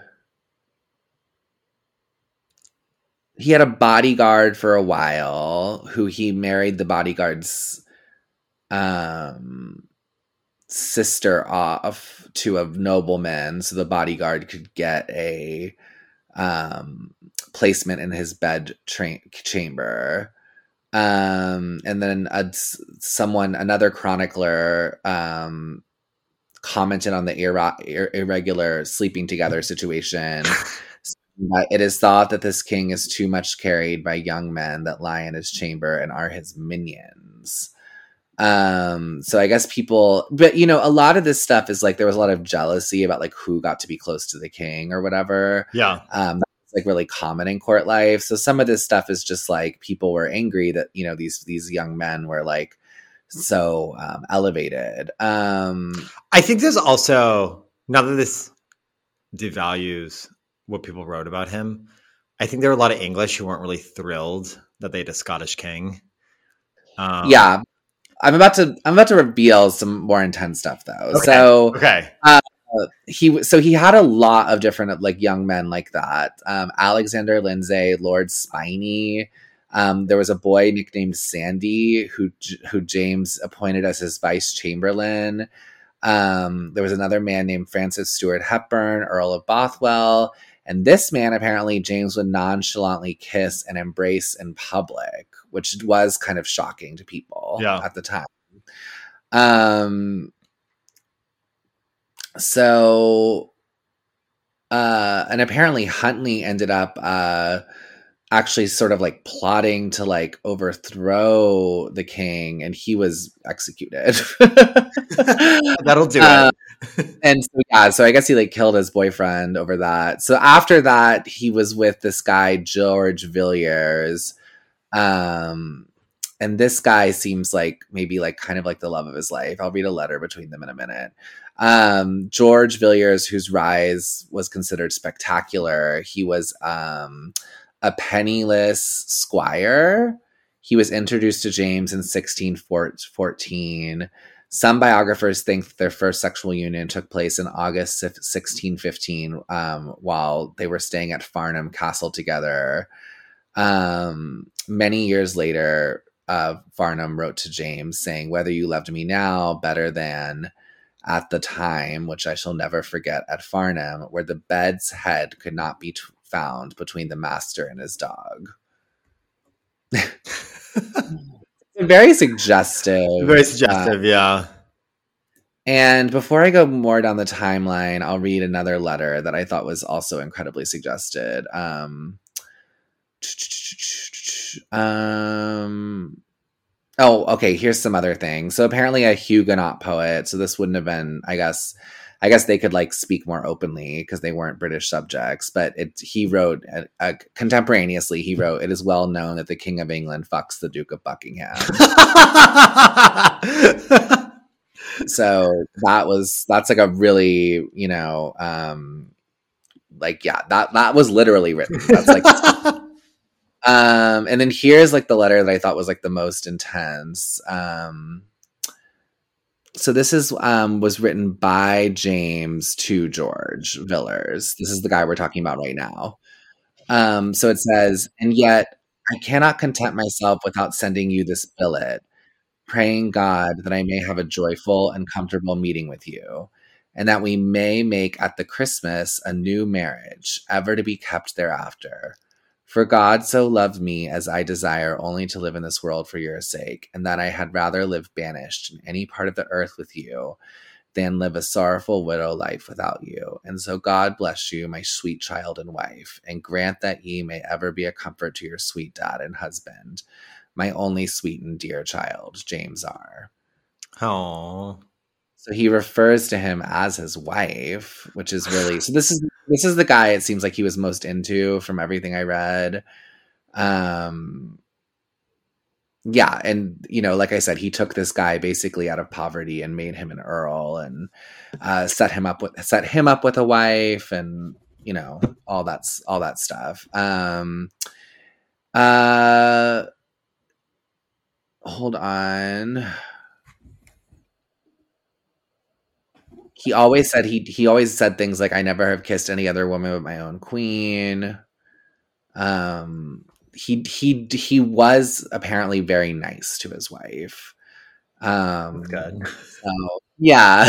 He had a bodyguard for a while who he married the bodyguard's, um, sister off to a nobleman so the bodyguard could get a, um, placement in his bed tra- chamber. Um, and then a, someone, another chronicler, um, commented on the ir- ir- irregular sleeping together situation. It is thought that this king is too much carried by young men that lie in his chamber and are his minions. Um, so I guess people, but you know, a lot of this stuff is like there was a lot of jealousy about like who got to be close to the king or whatever. Yeah. Um, that's like really common in court life. So some of this stuff is just like people were angry that, you know, these these young men were like so um, elevated. Um, I think there's also, now that this devalues what people wrote about him, I think there were a lot of English who weren't really thrilled that they had a Scottish king. Um, yeah. I'm about to I'm about to reveal some more intense stuff though. Okay. So okay. Uh, he so he had a lot of different like young men like that. Um, Alexander Lindsay, Lord Spiny. Um, there was a boy nicknamed Sandy who who James appointed as his vice chamberlain. Um, there was another man named Francis Stuart Hepburn, Earl of Bothwell, and this man apparently James would nonchalantly kiss and embrace in public, which was kind of shocking to people Yeah. at the time. Um. So, uh, and apparently Huntley ended up uh, actually sort of like plotting to like overthrow the king, and he was executed. That'll do Uh, it. and so, yeah, so I guess he like killed his boyfriend over that. So after that, he was with this guy George Villiers, um, and this guy seems like maybe like kind of like the love of his life. I'll read a letter between them in a minute. Um, George Villiers, whose rise was considered spectacular, he was um, a penniless squire. He was introduced to James in sixteen fourteen. Some biographers think that their first sexual union took place in August sixteen fifteen um, while they were staying at Farnham Castle together. Um, many years later, uh, Farnham wrote to James saying, "Whether you loved me now better than at the time, which I shall never forget, at Farnham, where the bed's head could not be t- found between the master and his dog." Very suggestive. Very suggestive, uh, yeah. And before I go more down the timeline, I'll read another letter that I thought was also incredibly suggested. Um, um, oh, okay, here's some other things. So apparently a Huguenot poet, so this wouldn't have been, I guess, I guess they could like speak more openly because they weren't British subjects. But it, he wrote uh, uh, contemporaneously. He wrote, "It is well known that the King of England fucks the Duke of Buckingham." So that was that's like a really, you know, um, like yeah, that that was literally written. That's like. Um, and then here's like the letter that I thought was like the most intense. Um, so this is um was written by James to George Villiers. This is the guy we're talking about right now. Um, so it says, "And yet I cannot content myself without sending you this billet, praying God that I may have a joyful and comfortable meeting with you, and that we may make at the Christmas a new marriage, ever to be kept thereafter. For God so loved me as I desire only to live in this world for your sake, and that I had rather live banished in any part of the earth with you than live a sorrowful widow life without you. And so God bless you, my sweet child and wife, and grant that ye may ever be a comfort to your sweet dad and husband, my only sweet and dear child, James R." Oh. So he refers to him as his wife, which is really so. This is this is the guy it seems like he was most into from everything I read. Um, yeah, and you know, like I said, he took this guy basically out of poverty and made him an earl, and uh, set him up with set him up with a wife, and you know, all that's all that stuff. Um, uh, hold on. He always said he he always said things like, "I never have kissed any other woman but my own queen." Um, he he he was apparently very nice to his wife. Um, Good. So, yeah.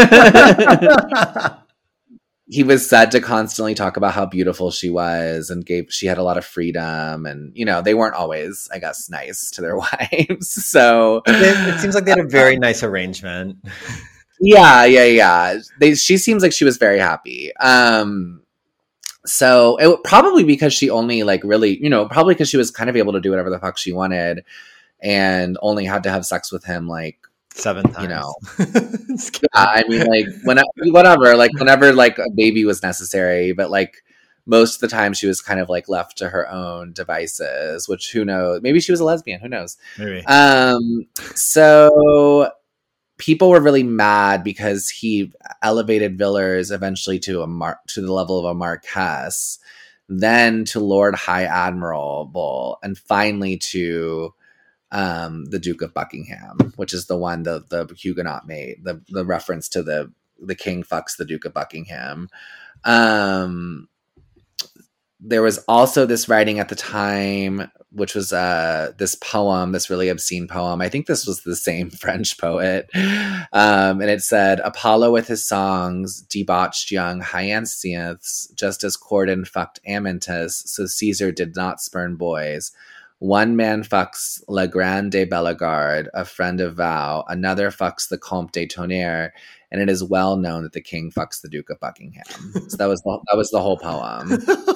He was said to constantly talk about how beautiful she was and gave she had a lot of freedom, and you know they weren't always, I guess, nice to their wives. So it, it seems like they had a very nice arrangement. Yeah, yeah, yeah. They, she seems like she was very happy. Um, so it probably because she only like really, you know, probably because she was kind of able to do whatever the fuck she wanted, and only had to have sex with him like seven times. You know, yeah, I mean, like whenever, whatever, like whenever like a baby was necessary, but like most of the time she was kind of like left to her own devices. Which who knows? Maybe she was a lesbian. Who knows? Maybe. Um. So. People were really mad because he elevated Villiers eventually to a mar- to the level of a Marquess, then to Lord High Admiral, and finally to um, the Duke of Buckingham, which is the one the the Huguenot made, the the reference to the the king fucks the Duke of Buckingham. Um, there was also this writing at the time, which was uh, this poem, this really obscene poem. I think this was the same French poet. Um, and it said, "Apollo with his songs debauched young hyacinths, just as Cordon fucked Amyntas, so Caesar did not spurn boys. One man fucks Le Grand de Bellegarde, a friend of vow. Another fucks the Comte de Tonnerre, and it is well known that the king fucks the Duke of Buckingham." So that was the, that was the whole poem.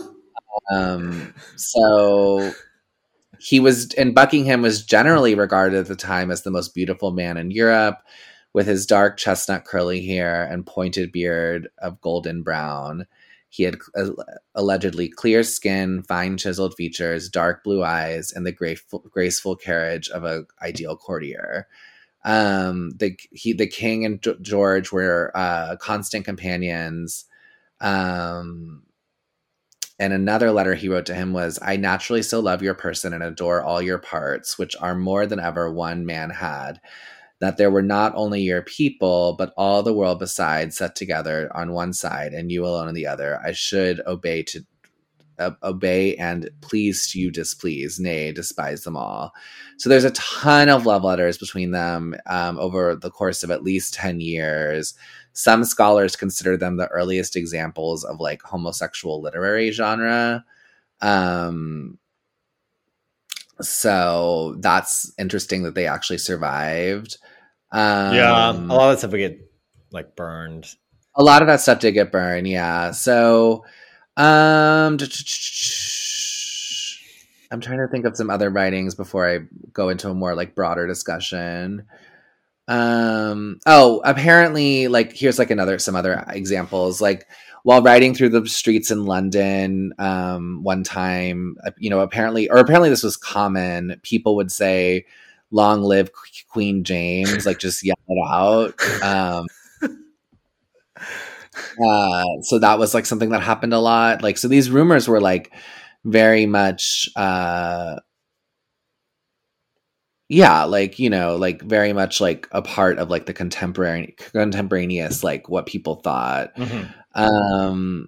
Um, so he was, and Buckingham was generally regarded at the time as the most beautiful man in Europe, with his dark chestnut curly hair and pointed beard of golden brown. He had uh, allegedly clear skin, fine chiseled features, dark blue eyes, and the graceful, graceful carriage of an ideal courtier. Um, the he, the king and G- George were uh, constant companions. Um, And another letter he wrote to him was, "I naturally so love your person and adore all your parts, which are more than ever one man had, that there were not only your people, but all the world besides set together on one side and you alone on the other. I should obey to uh, obey and please you displease, nay, despise them all." So there's a ton of love letters between them um, over the course of at least ten years. Some scholars consider them the earliest examples of like homosexual literary genre. Um, so that's interesting that they actually survived. Um, yeah, a lot of that stuff would get like burned. A lot of that stuff did get burned, yeah. So um, I'm trying to think of some other writings before I go into a more like broader discussion. Um, oh, apparently, like, here's like another, some other examples. Like, while riding through the streets in London, um, one time, uh, you know, apparently, or apparently this was common, people would say, "Long live Queen James," like just yell it out. Um, uh, so that was like something that happened a lot. Like, so these rumors were like very much, uh, yeah, like, you know, like very much like a part of like the contemporary contemporaneous, like what people thought. Mm-hmm. Um,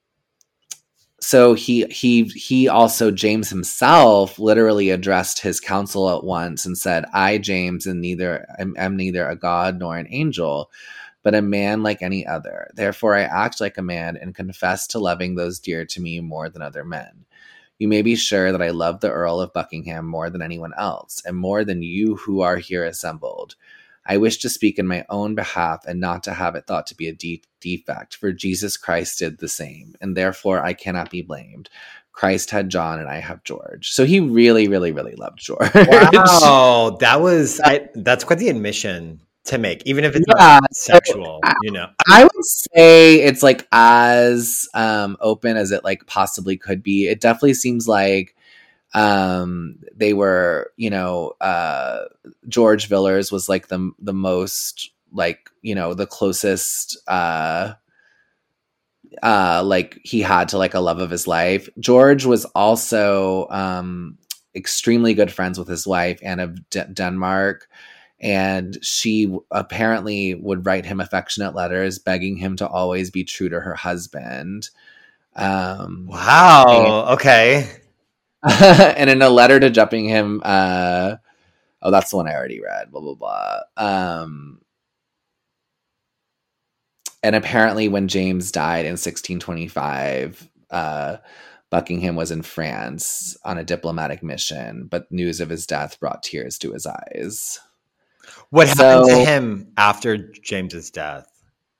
so he, he, he also, James himself literally addressed his council at once and said, "I, James, am neither, am, am neither a god nor an angel, but a man like any other. Therefore I act like a man and confess to loving those dear to me more than other men. You may be sure that I love the Earl of Buckingham more than anyone else, and more than you who are here assembled. I wish to speak in my own behalf and not to have it thought to be a de- defect, for Jesus Christ did the same, and therefore I cannot be blamed. Christ had John and I have George." So he really, really, really loved George. Wow, that was I, that's quite the admission to make, even if it's yeah, not sexual, so, you know. I would say it's like as um, open as it like possibly could be. It definitely seems like um, they were, you know, uh, George Villiers was like the the most like, you know, the closest uh, uh, like he had to like a love of his life. George was also um, extremely good friends with his wife, Anne of D- Denmark. And she apparently would write him affectionate letters begging him to always be true to her husband. Um, wow. And, okay. And in a letter to Juppingham, uh, oh, that's the one I already read, blah, blah, blah. Um, and apparently when James died in sixteen twenty-five, uh, Buckingham was in France on a diplomatic mission, but news of his death brought tears to his eyes. What happened so, to him after James's death?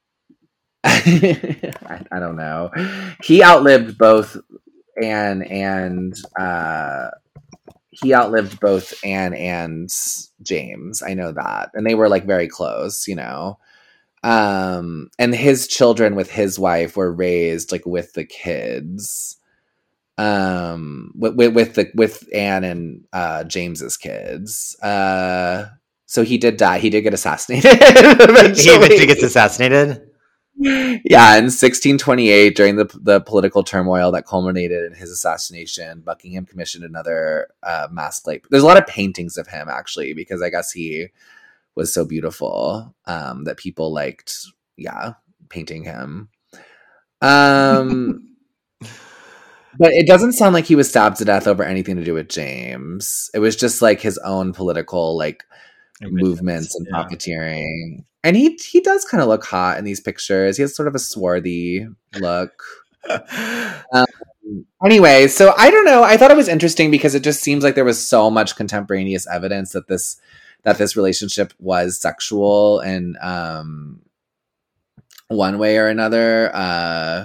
I, I don't know. He outlived both Anne and uh, he outlived both Anne and James. I know that, and they were like very close, you know. Um, and his children with his wife were raised like with the kids, um, with, with, with the with Anne and uh, James's kids. Uh, So he did die. He did get assassinated. Eventually. He eventually gets assassinated? Yeah, in sixteen twenty-eight, during the the political turmoil that culminated in his assassination, Buckingham commissioned another uh, mask plate. There's a lot of paintings of him, actually, because I guess he was so beautiful um, that people liked, yeah, painting him. Um, but it doesn't sound like he was stabbed to death over anything to do with James. It was just like his own political, like, movements and yeah. profiteering. And he he does kind of look hot in these pictures. He has sort of a swarthy look. um, anyway, so I don't know. I thought it was interesting because it just seems like there was so much contemporaneous evidence that this that this relationship was sexual in um, one way or another. Uh,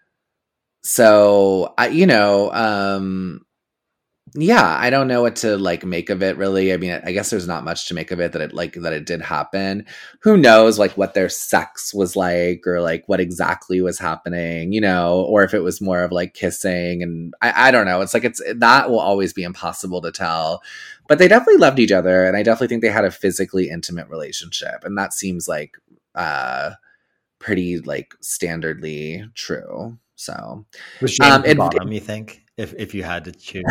so I, you know. Um, Yeah, I don't know what to like make of it really. I mean, I guess there's not much to make of it that it like that it did happen. Who knows like what their sex was like or like what exactly was happening, you know, or if it was more of like kissing and I, I don't know. It's like it's that will always be impossible to tell. But they definitely loved each other and I definitely think they had a physically intimate relationship. And that seems like uh pretty like standardly true. So was James um, the bottom, it, you think? If if you had to choose.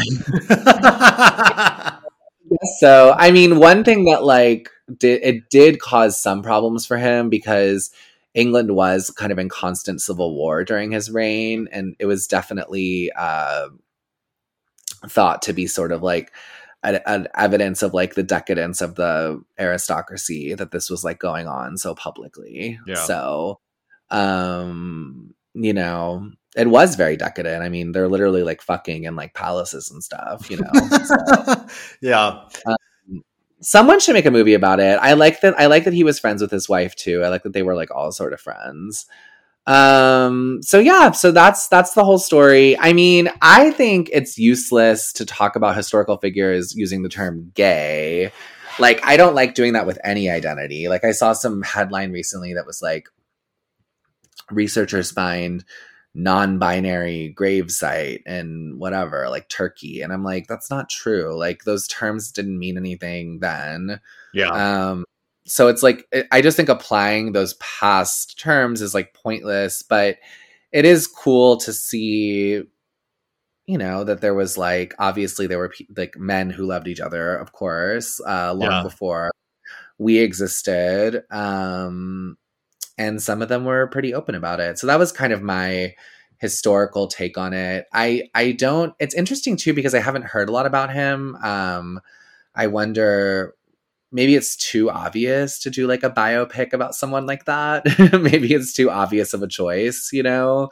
So, I mean, one thing that like did it did cause some problems for him because England was kind of in constant civil war during his reign, and it was definitely uh, thought to be sort of like an evidence of like the decadence of the aristocracy that this was like going on so publicly. Yeah. So, um, you know. It was very decadent. I mean, they're literally like fucking in like palaces and stuff, you know? So, yeah. Um, someone should make a movie about it. I like that. I like that he was friends with his wife too. I like that they were like all sort of friends. Um, so yeah, so that's, that's the whole story. I mean, I think it's useless to talk about historical figures using the term gay. Like, I don't like doing that with any identity. Like, I saw some headline recently that was like, researchers find non-binary gravesite and whatever, like Turkey. And I'm like, that's not true. Like, those terms didn't mean anything then. Yeah. Um, so it's like, I just think applying those past terms is like pointless, but it is cool to see, you know, that there was like, obviously there were pe- like men who loved each other, of course, uh, long Yeah. before we existed. Um, and some of them were pretty open about it. So that was kind of my historical take on it. I, I don't, it's interesting too, because I haven't heard a lot about him. Um, I wonder, maybe it's too obvious to do like a biopic about someone like that. Maybe it's too obvious of a choice, you know?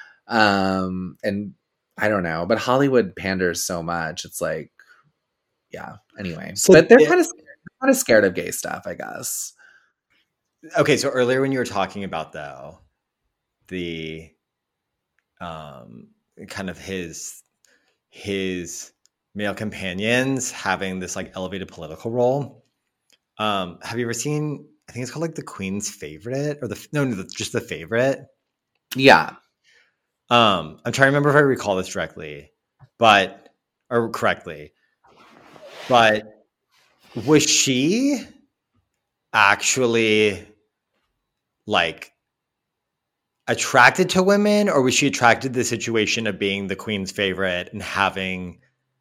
Um, and I don't know, but Hollywood panders so much. It's like, yeah, anyway, So but they're it- kind of, kind of scared of gay stuff, I guess. Okay, so earlier when you were talking about though the um kind of his his male companions having this like elevated political role, um have you ever seen, I think it's called like The Queen's Favorite, or the no, no just The Favorite? Yeah. um I'm trying to remember if I recall this directly, but or correctly, but was she actually like attracted to women, or was she attracted to the situation of being the queen's favorite and having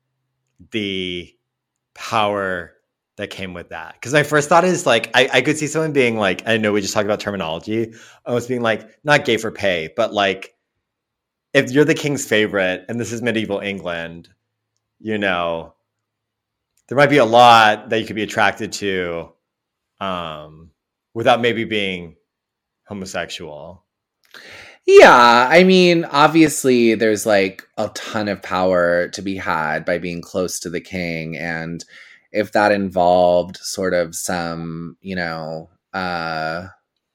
the power that came with that? Because my first thought is like, I, I could see someone being like, I know we just talked about terminology, almost being like, not gay for pay, but like, if you're the king's favorite and this is medieval England, you know, there might be a lot that you could be attracted to um, without maybe being homosexual. Yeah, I mean, obviously there's like a ton of power to be had by being close to the king, and if that involved sort of some, you know, uh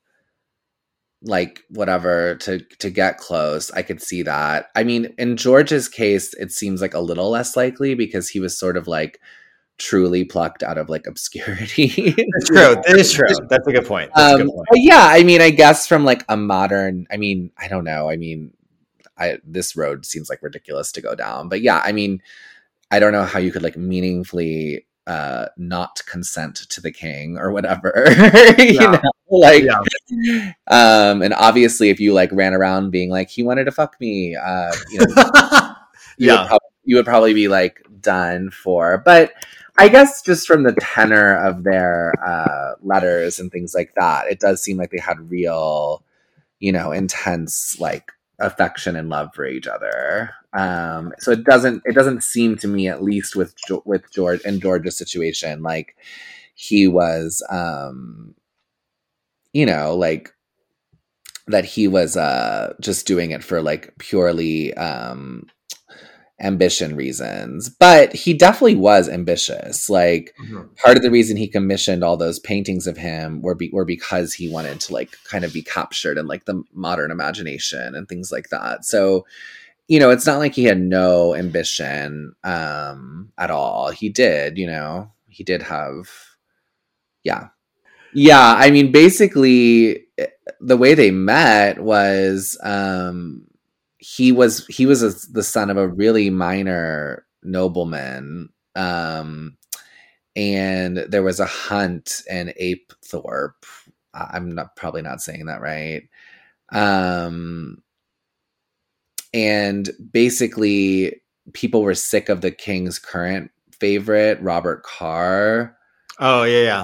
like whatever to to get close, I could see that. I mean, in George's case, it seems like a little less likely because he was sort of like truly plucked out of like obscurity. It's true. That is true. That's a good point. That's Um, a good point. but yeah, I mean, I guess from like a modern, I mean, I don't know. I mean, I this road seems like ridiculous to go down, but yeah, I mean, I don't know how you could like meaningfully uh not consent to the king or whatever. you Yeah. know, like Yeah. um, and obviously if you like ran around being like he wanted to fuck me, uh, you know, you Yeah. would prob- you would probably be like done for. But I guess just from the tenor of their uh, letters and things like that, it does seem like they had real, you know, intense like affection and love for each other. Um, so it doesn't it doesn't seem to me, at least with Jo- with George and George's situation, like he was, um, you know, like that he was uh, just doing it for like purely um, ambition reasons. But he definitely was ambitious. Like Mhm. part of the reason he commissioned all those paintings of him were be- were because he wanted to like kind of be captured in like the modern imagination and things like that. So, you know, it's not like he had no ambition um, at all. He did, you know, he did have, yeah. Yeah, I mean, basically, the way they met was um, he was he was a, the son of a really minor nobleman, um, and there was a hunt in Apethorpe. I'm not probably not saying that right. Um, and basically, people were sick of the king's current favorite, Robert Carr. Oh yeah, yeah.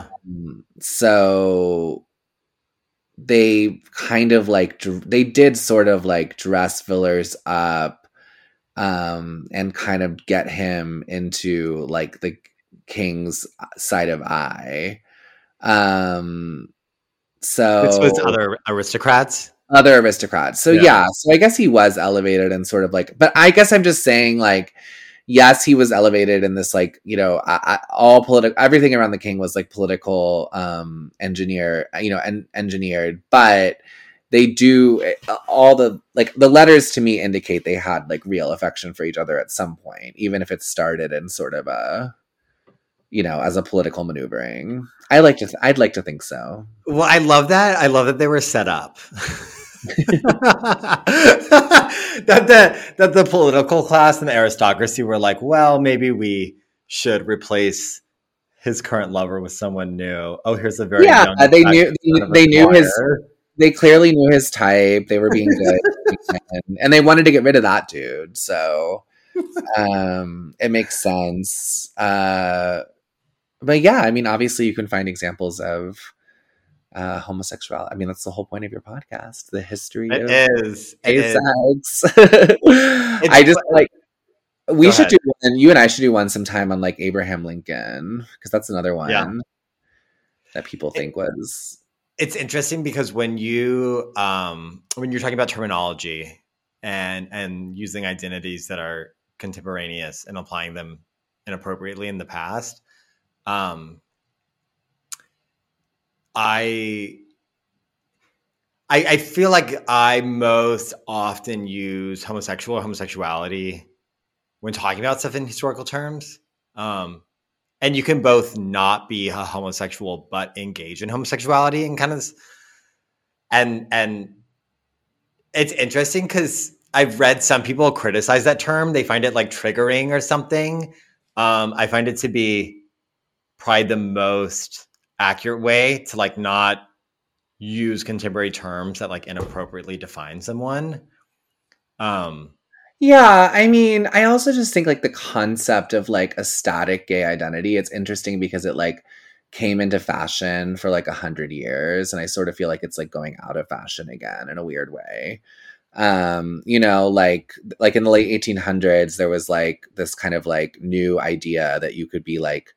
So they kind of like they did sort of like dress Villers up um and kind of get him into like the king's side of eye. Um so This was other aristocrats. Other aristocrats. So Yeah. yeah, so I guess he was elevated and sort of like, but I guess I'm just saying like, yes, he was elevated in this like, you know, I, I, all political, everything around the king was like political um engineer, you know, and engineered, but they do all the like the letters to me indicate they had like real affection for each other at some point, even if it started in sort of a you know, as a political maneuvering. I like to, th- I'd like to think so. Well, I love that. I love that they were set up. that the that the political class and the aristocracy were like, well, maybe we should replace his current lover with someone new. Oh, here's a very yeah. young They knew they, they knew his. They clearly knew his type. They were being good, and, and they wanted to get rid of that dude. So um, it makes sense. Uh, but yeah, I mean, obviously, you can find examples of uh, homosexuality. I mean, that's the whole point of your podcast, the history it of is. It gay is. sex. I just like we Go should ahead. do one. You and I should do one sometime on like Abraham Lincoln, because that's another one Yeah. that people think was. It's interesting because when you um, when you're talking about terminology and and using identities that are contemporaneous and applying them inappropriately in the past, um, I, I I feel like I most often use homosexual or homosexuality when talking about stuff in historical terms. Um, and you can both not be a homosexual but engage in homosexuality and kind of, and and it's interesting because I've read some people criticize that term. They find it like triggering or something. Um, I find it to be probably the most accurate way to like not use contemporary terms that like inappropriately define someone. Um, Yeah, I mean, I also just think like the concept of like a static gay identity, it's interesting because it like came into fashion for like a hundred years. And I sort of feel like it's like going out of fashion again in a weird way. Um, you know, like like in the late eighteen hundreds, there was like this kind of like new idea that you could be like,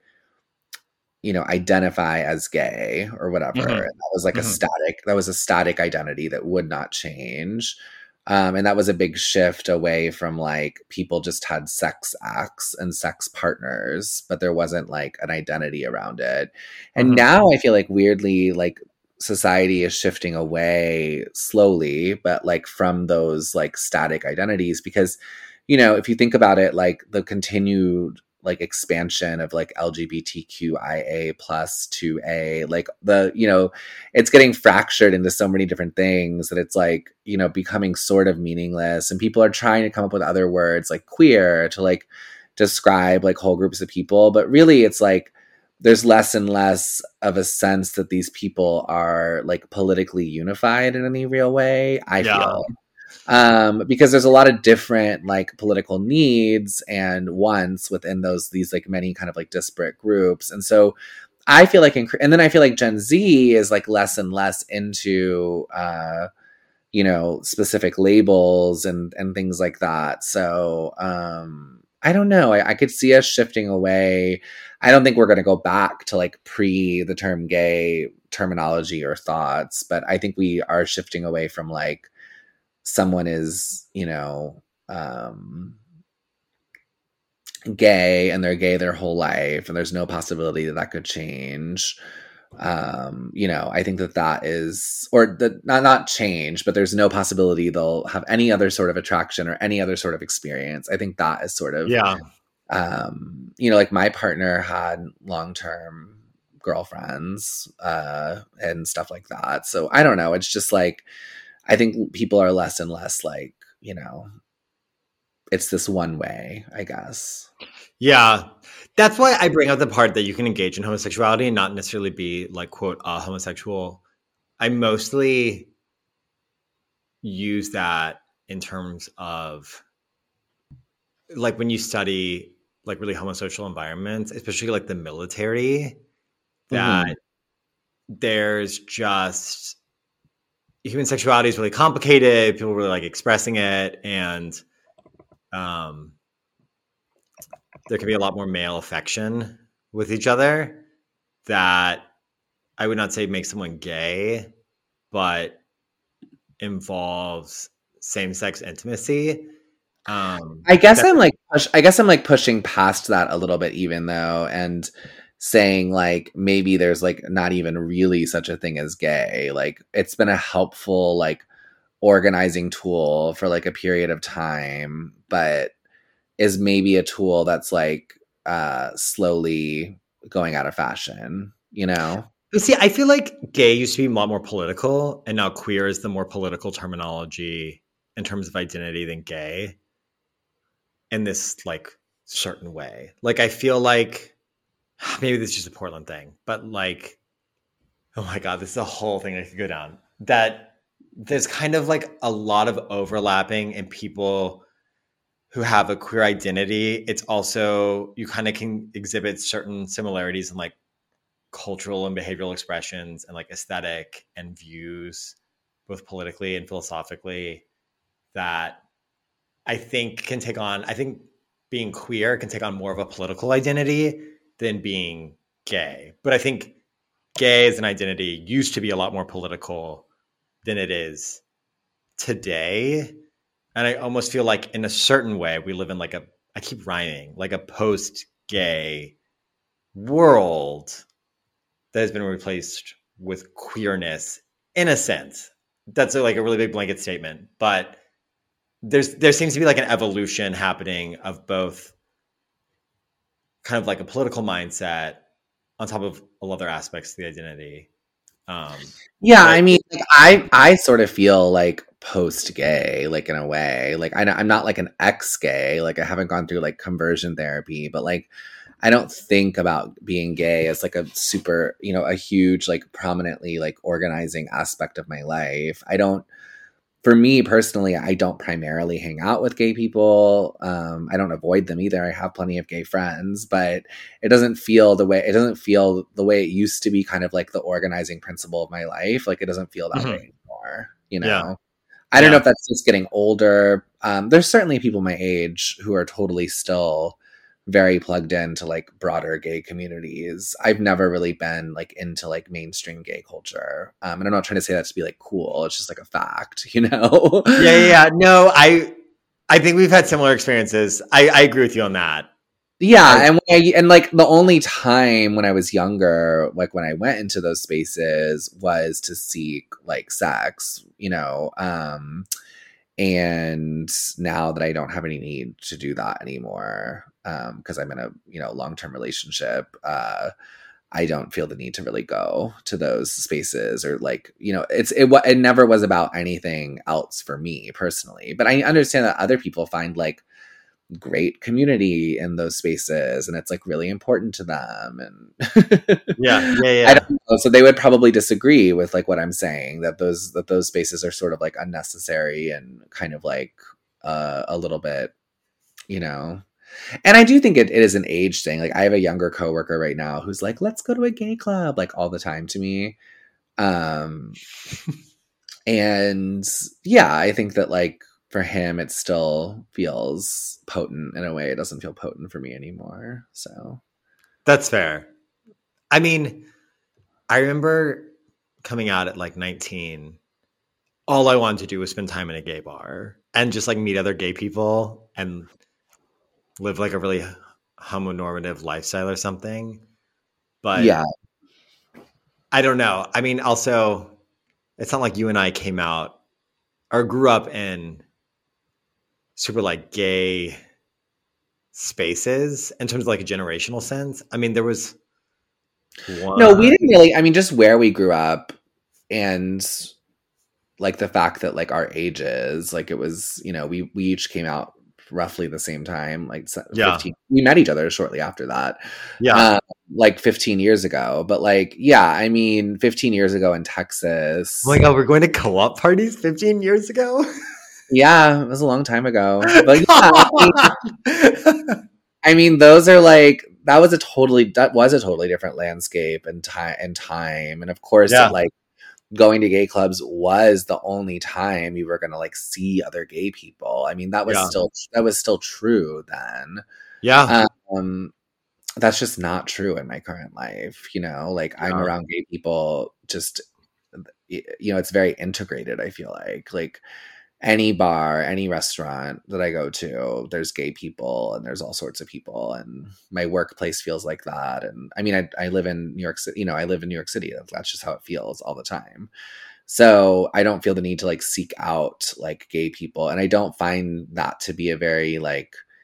you know, identify as gay or whatever. Mhm. And that was like Mhm. a static, that was a static identity that would not change. Um, and that was a big shift away from like people just had sex acts and sex partners, but there wasn't like an identity around it. And Mhm. now I feel like weirdly, like society is shifting away slowly, but like from those like static identities, because, you know, if you think about it, like the continued like expansion of like L G B T Q I A plus two A, like the, you know, it's getting fractured into so many different things that it's like, you know, becoming sort of meaningless. And people are trying to come up with other words like queer to like describe like whole groups of people. But really it's like, there's less and less of a sense that these people are like politically unified in any real way, I Yeah. feel. Um, because there's a lot of different like political needs and wants within those, these like many kind of like disparate groups. And so I feel like, in, and then I feel like Gen Z is like less and less into, uh, you know, specific labels and, and things like that. So, um, I don't know. I, I could see us shifting away. I don't think we're going to go back to like pre the term gay terminology or thoughts, but I think we are shifting away from like, someone is, you know, um, gay and they're gay their whole life and there's no possibility that that could change. Um, you know, I think that that is, or the, not, not change, but there's no possibility they'll have any other sort of attraction or any other sort of experience. I think that is sort of, Yeah. um, you know, like my partner had long-term girlfriends, uh, and stuff like that. So I don't know. It's just like, I think people are less and less like, you know, it's this one way, I guess. Yeah. That's why I bring up the part that you can engage in homosexuality and not necessarily be like, quote, a homosexual. I mostly use that in terms of like when you study like really homosocial environments, especially like the military, that mm-hmm. there's just human sexuality is really complicated. People really like expressing it. And um, there can be a lot more male affection with each other that I would not say makes someone gay, but involves same-sex intimacy. Um, I guess I'm like, push, I guess I'm like pushing past that a little bit even though, and saying like, maybe there's like not even really such a thing as gay. Like it's been a helpful like organizing tool for like a period of time, but is maybe a tool that's like uh, slowly going out of fashion, you know? You see, I feel like gay used to be a lot more political, and now queer is the more political terminology in terms of identity than gay in this like certain way. Like, I feel like maybe this is just a Portland thing, but like, oh my God, this is a whole thing I could go down. That there's kind of like a lot of overlapping in people who have a queer identity. It's also, you kind of can exhibit certain similarities in like cultural and behavioral expressions and like aesthetic and views, both politically and philosophically, that I think can take on, I think being queer can take on more of a political identity than being gay. But I think gay as an identity used to be a lot more political than it is today. And I almost feel like in a certain way, we live in like a, I keep rhyming, like a post-gay world that has been replaced with queerness in a sense. That's like a really big blanket statement, but there's, there seems to be like an evolution happening of both kind of like a political mindset on top of all other aspects of the identity. Um, yeah, but- I mean, like, I I sort of feel like post-gay, like in a way. Like I, I'm not like an ex-gay. Like I haven't gone through like conversion therapy, but like I don't think about being gay as like a super, you know, a huge, like prominently like organizing aspect of my life. I don't. For me personally, I don't primarily hang out with gay people. Um, I don't avoid them either. I have plenty of gay friends, but it doesn't feel the way it doesn't feel the way it used to be. Kind of like the organizing principle of my life. Like it doesn't feel that Mhm. way anymore. You know, Yeah. I don't Yeah. know if that's just getting older. Um, there's certainly people my age who are totally still very plugged into like broader gay communities. I've never really been like into like mainstream gay culture. Um, and I'm not trying to say that to be like cool. It's just like a fact, you know? yeah, yeah, yeah. No, I, I think we've had similar experiences. I, I agree with you on that. Yeah, and when I, and like the only time when I was younger, like when I went into those spaces was to seek like sex, you know. Um, and now that I don't have any need to do that anymore, um, because I'm in a you know long term relationship, uh, I don't feel the need to really go to those spaces or like you know it's it. wa- It never was about anything else for me personally, but I understand that other people find like great community in those spaces and it's like really important to them and Yeah, yeah, yeah. I don't know. So they would probably disagree with like what I'm saying, that those that those spaces are sort of like unnecessary and kind of like uh, a little bit, you know. And I do think it, it is an age thing. Like I have a younger coworker right now who's like, let's go to a gay club like all the time to me. Um and yeah, I think that like for him, it still feels potent in a way. It doesn't feel potent for me anymore. So That's fair. I mean, I remember coming out at like nineteen. All I wanted to do was spend time in a gay bar and just like meet other gay people and live like a really homonormative lifestyle or something. But yeah, I don't know. I mean, also, it's not like you and I came out or grew up in super like gay spaces in terms of like a generational sense. I mean, there was one. no, we didn't really. I mean, just where we grew up and like the fact that like our ages, like it was, you know, we we each came out roughly the same time, like Yeah. fifteen. We met each other shortly after that. Yeah. Um, like fifteen years ago. But like, yeah, I mean, fifteen years ago in Texas. Oh my God, we're going to co-op parties fifteen years ago? Yeah, it was a long time ago. But yeah, I mean, I mean, those are like that was a totally that was a totally different landscape and time and time. And of course, Yeah. it, like going to gay clubs was the only time you were gonna like see other gay people. I mean, that was Yeah. still that was still true then. Yeah. Um, that's just not true in my current life. You know, like I'm Yeah. around gay people. Just you know, it's very integrated. I feel like like. Any bar, any restaurant that I go to, there's gay people and there's all sorts of people. And my workplace feels like that. And I mean, I, I live in New York City, you know, I live in New York City. That's just how it feels all the time. So I don't feel the need to like seek out like gay people. And I don't find that to be a very like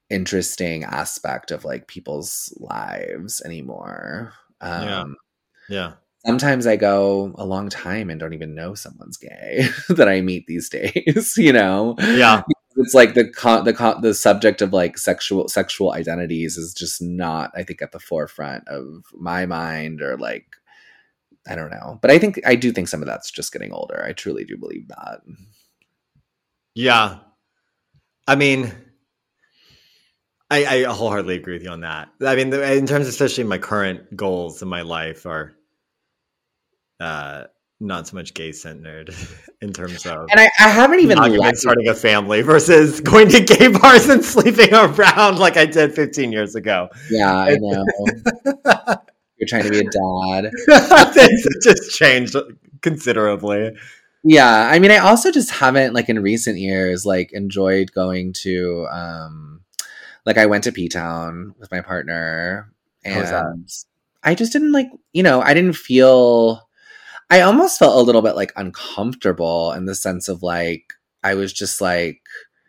interesting aspect of like people's lives anymore. Um, Yeah. Yeah. Sometimes I go a long time and don't even know someone's gay that I meet these days, you know? Yeah. It's like the con- the con- the subject of like sexual sexual identities is just not, I think, at the forefront of my mind, or like, I don't know. But I think I do think some of that's just getting older. I truly do believe that. Yeah. I mean, I, I wholeheartedly agree with you on that. I mean, in terms, especially my current goals in my life are uh, not so much gay centered in terms of, and I, I haven't even left starting a family versus going to gay bars and sleeping around like I did fifteen years ago. Yeah, I know. You're trying to be a dad. Things have just changed considerably. Yeah, I mean, I also just haven't, like, in recent years, like, enjoyed going to, um, like, I went to P-Town with my partner, and I just didn't, like, you know, I didn't feel, I almost felt a little bit, like, uncomfortable in the sense of, like, I was just, like,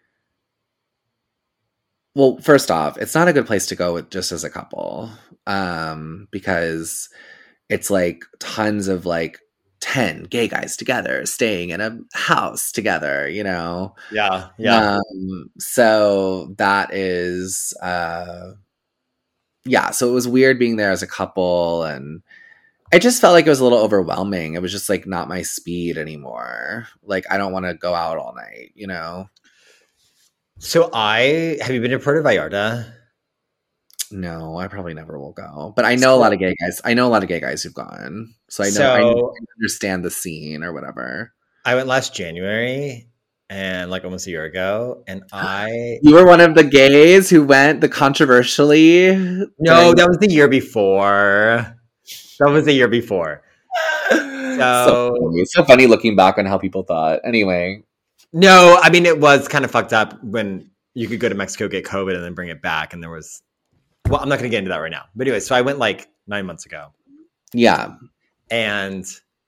well, first off, it's not a good place to go with just as a couple, um, because it's, like, tons of, like, ten gay guys together staying in a house together, you know? Yeah, yeah. Um, so that is, uh, yeah, so it was weird being there as a couple, and I just felt like it was a little overwhelming. It was just like not my speed anymore. Like, I don't want to go out all night, you know? So I, have you been to Puerto Vallarta? No, I probably never will go. But I know so, a lot of gay guys. I know a lot of gay guys who've gone. So I know, so, I know I understand the scene or whatever. I went last January and like almost a year ago. And I... You were one of the gays who went, the controversially... No, that was the year before. That was the year before. So, so, funny. so funny looking back on how people thought. Anyway. No, I mean, it was kind of fucked up when you could go to Mexico, get COVID, and then bring it back. And there was... Well, I'm not going to get into that right now. But anyway, so I went like nine months ago. Yeah. And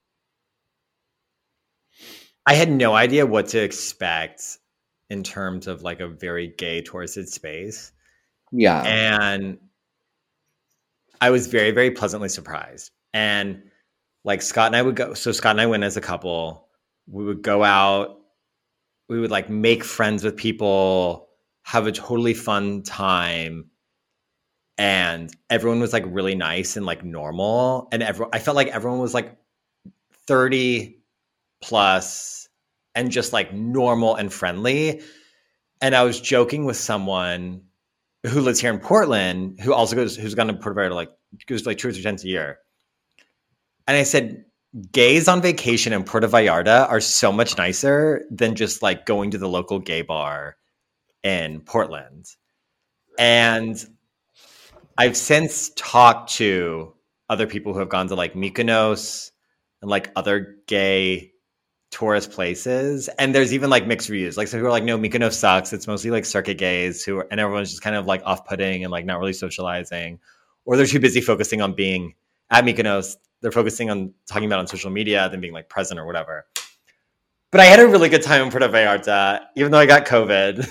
I had no idea what to expect in terms of like a very gay touristed space. Yeah. And I was very, very pleasantly surprised. And like Scott and I would go. So Scott and I went as a couple. We would go out. We would like make friends with people, have a totally fun time. And everyone was like really nice and like normal. And everyone, I felt like everyone was like thirty plus and just like normal and friendly. And I was joking with someone who lives here in Portland, who also goes, who's gone to Puerto Vallarta, like goes like two or three times a year. And I said, gays on vacation in Puerto Vallarta are so much nicer than just like going to the local gay bar in Portland. And I've since talked to other people who have gone to like Mykonos and like other gay tourist places. And there's even like mixed reviews. Like some people are like, no, Mykonos sucks. It's mostly like circuit gays who are, and everyone's just kind of like off-putting and like not really socializing. Or they're too busy focusing on being at Mykonos. They're focusing on talking about it on social media than being like present or whatever. But I had a really good time in Puerto Vallarta, even though I got COVID.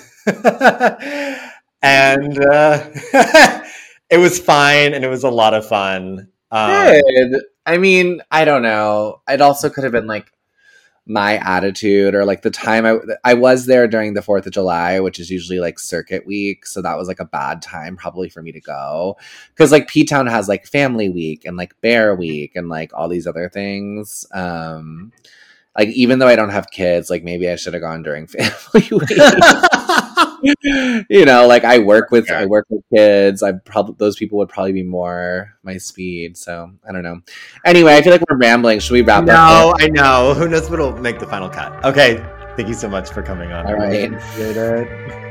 And uh, it was fine and it was a lot of fun. Um, Good. I mean, I don't know. It also could have been like my attitude or like the time I, I was there during the fourth of July, which is usually like circuit week. So that was like a bad time probably for me to go. Cause like P-Town has like family week and like bear week and like all these other things. Um, like even though I don't have kids, like maybe I should have gone during family week. You know, like I work with yeah. I work with kids. I probably those people would probably be more my speed. So I don't know. Anyway, I feel like we're rambling. Should we wrap no, up? No, I know. Who knows what'll make the final cut? Okay. Thank you so much for coming on. All right. Appreciate it.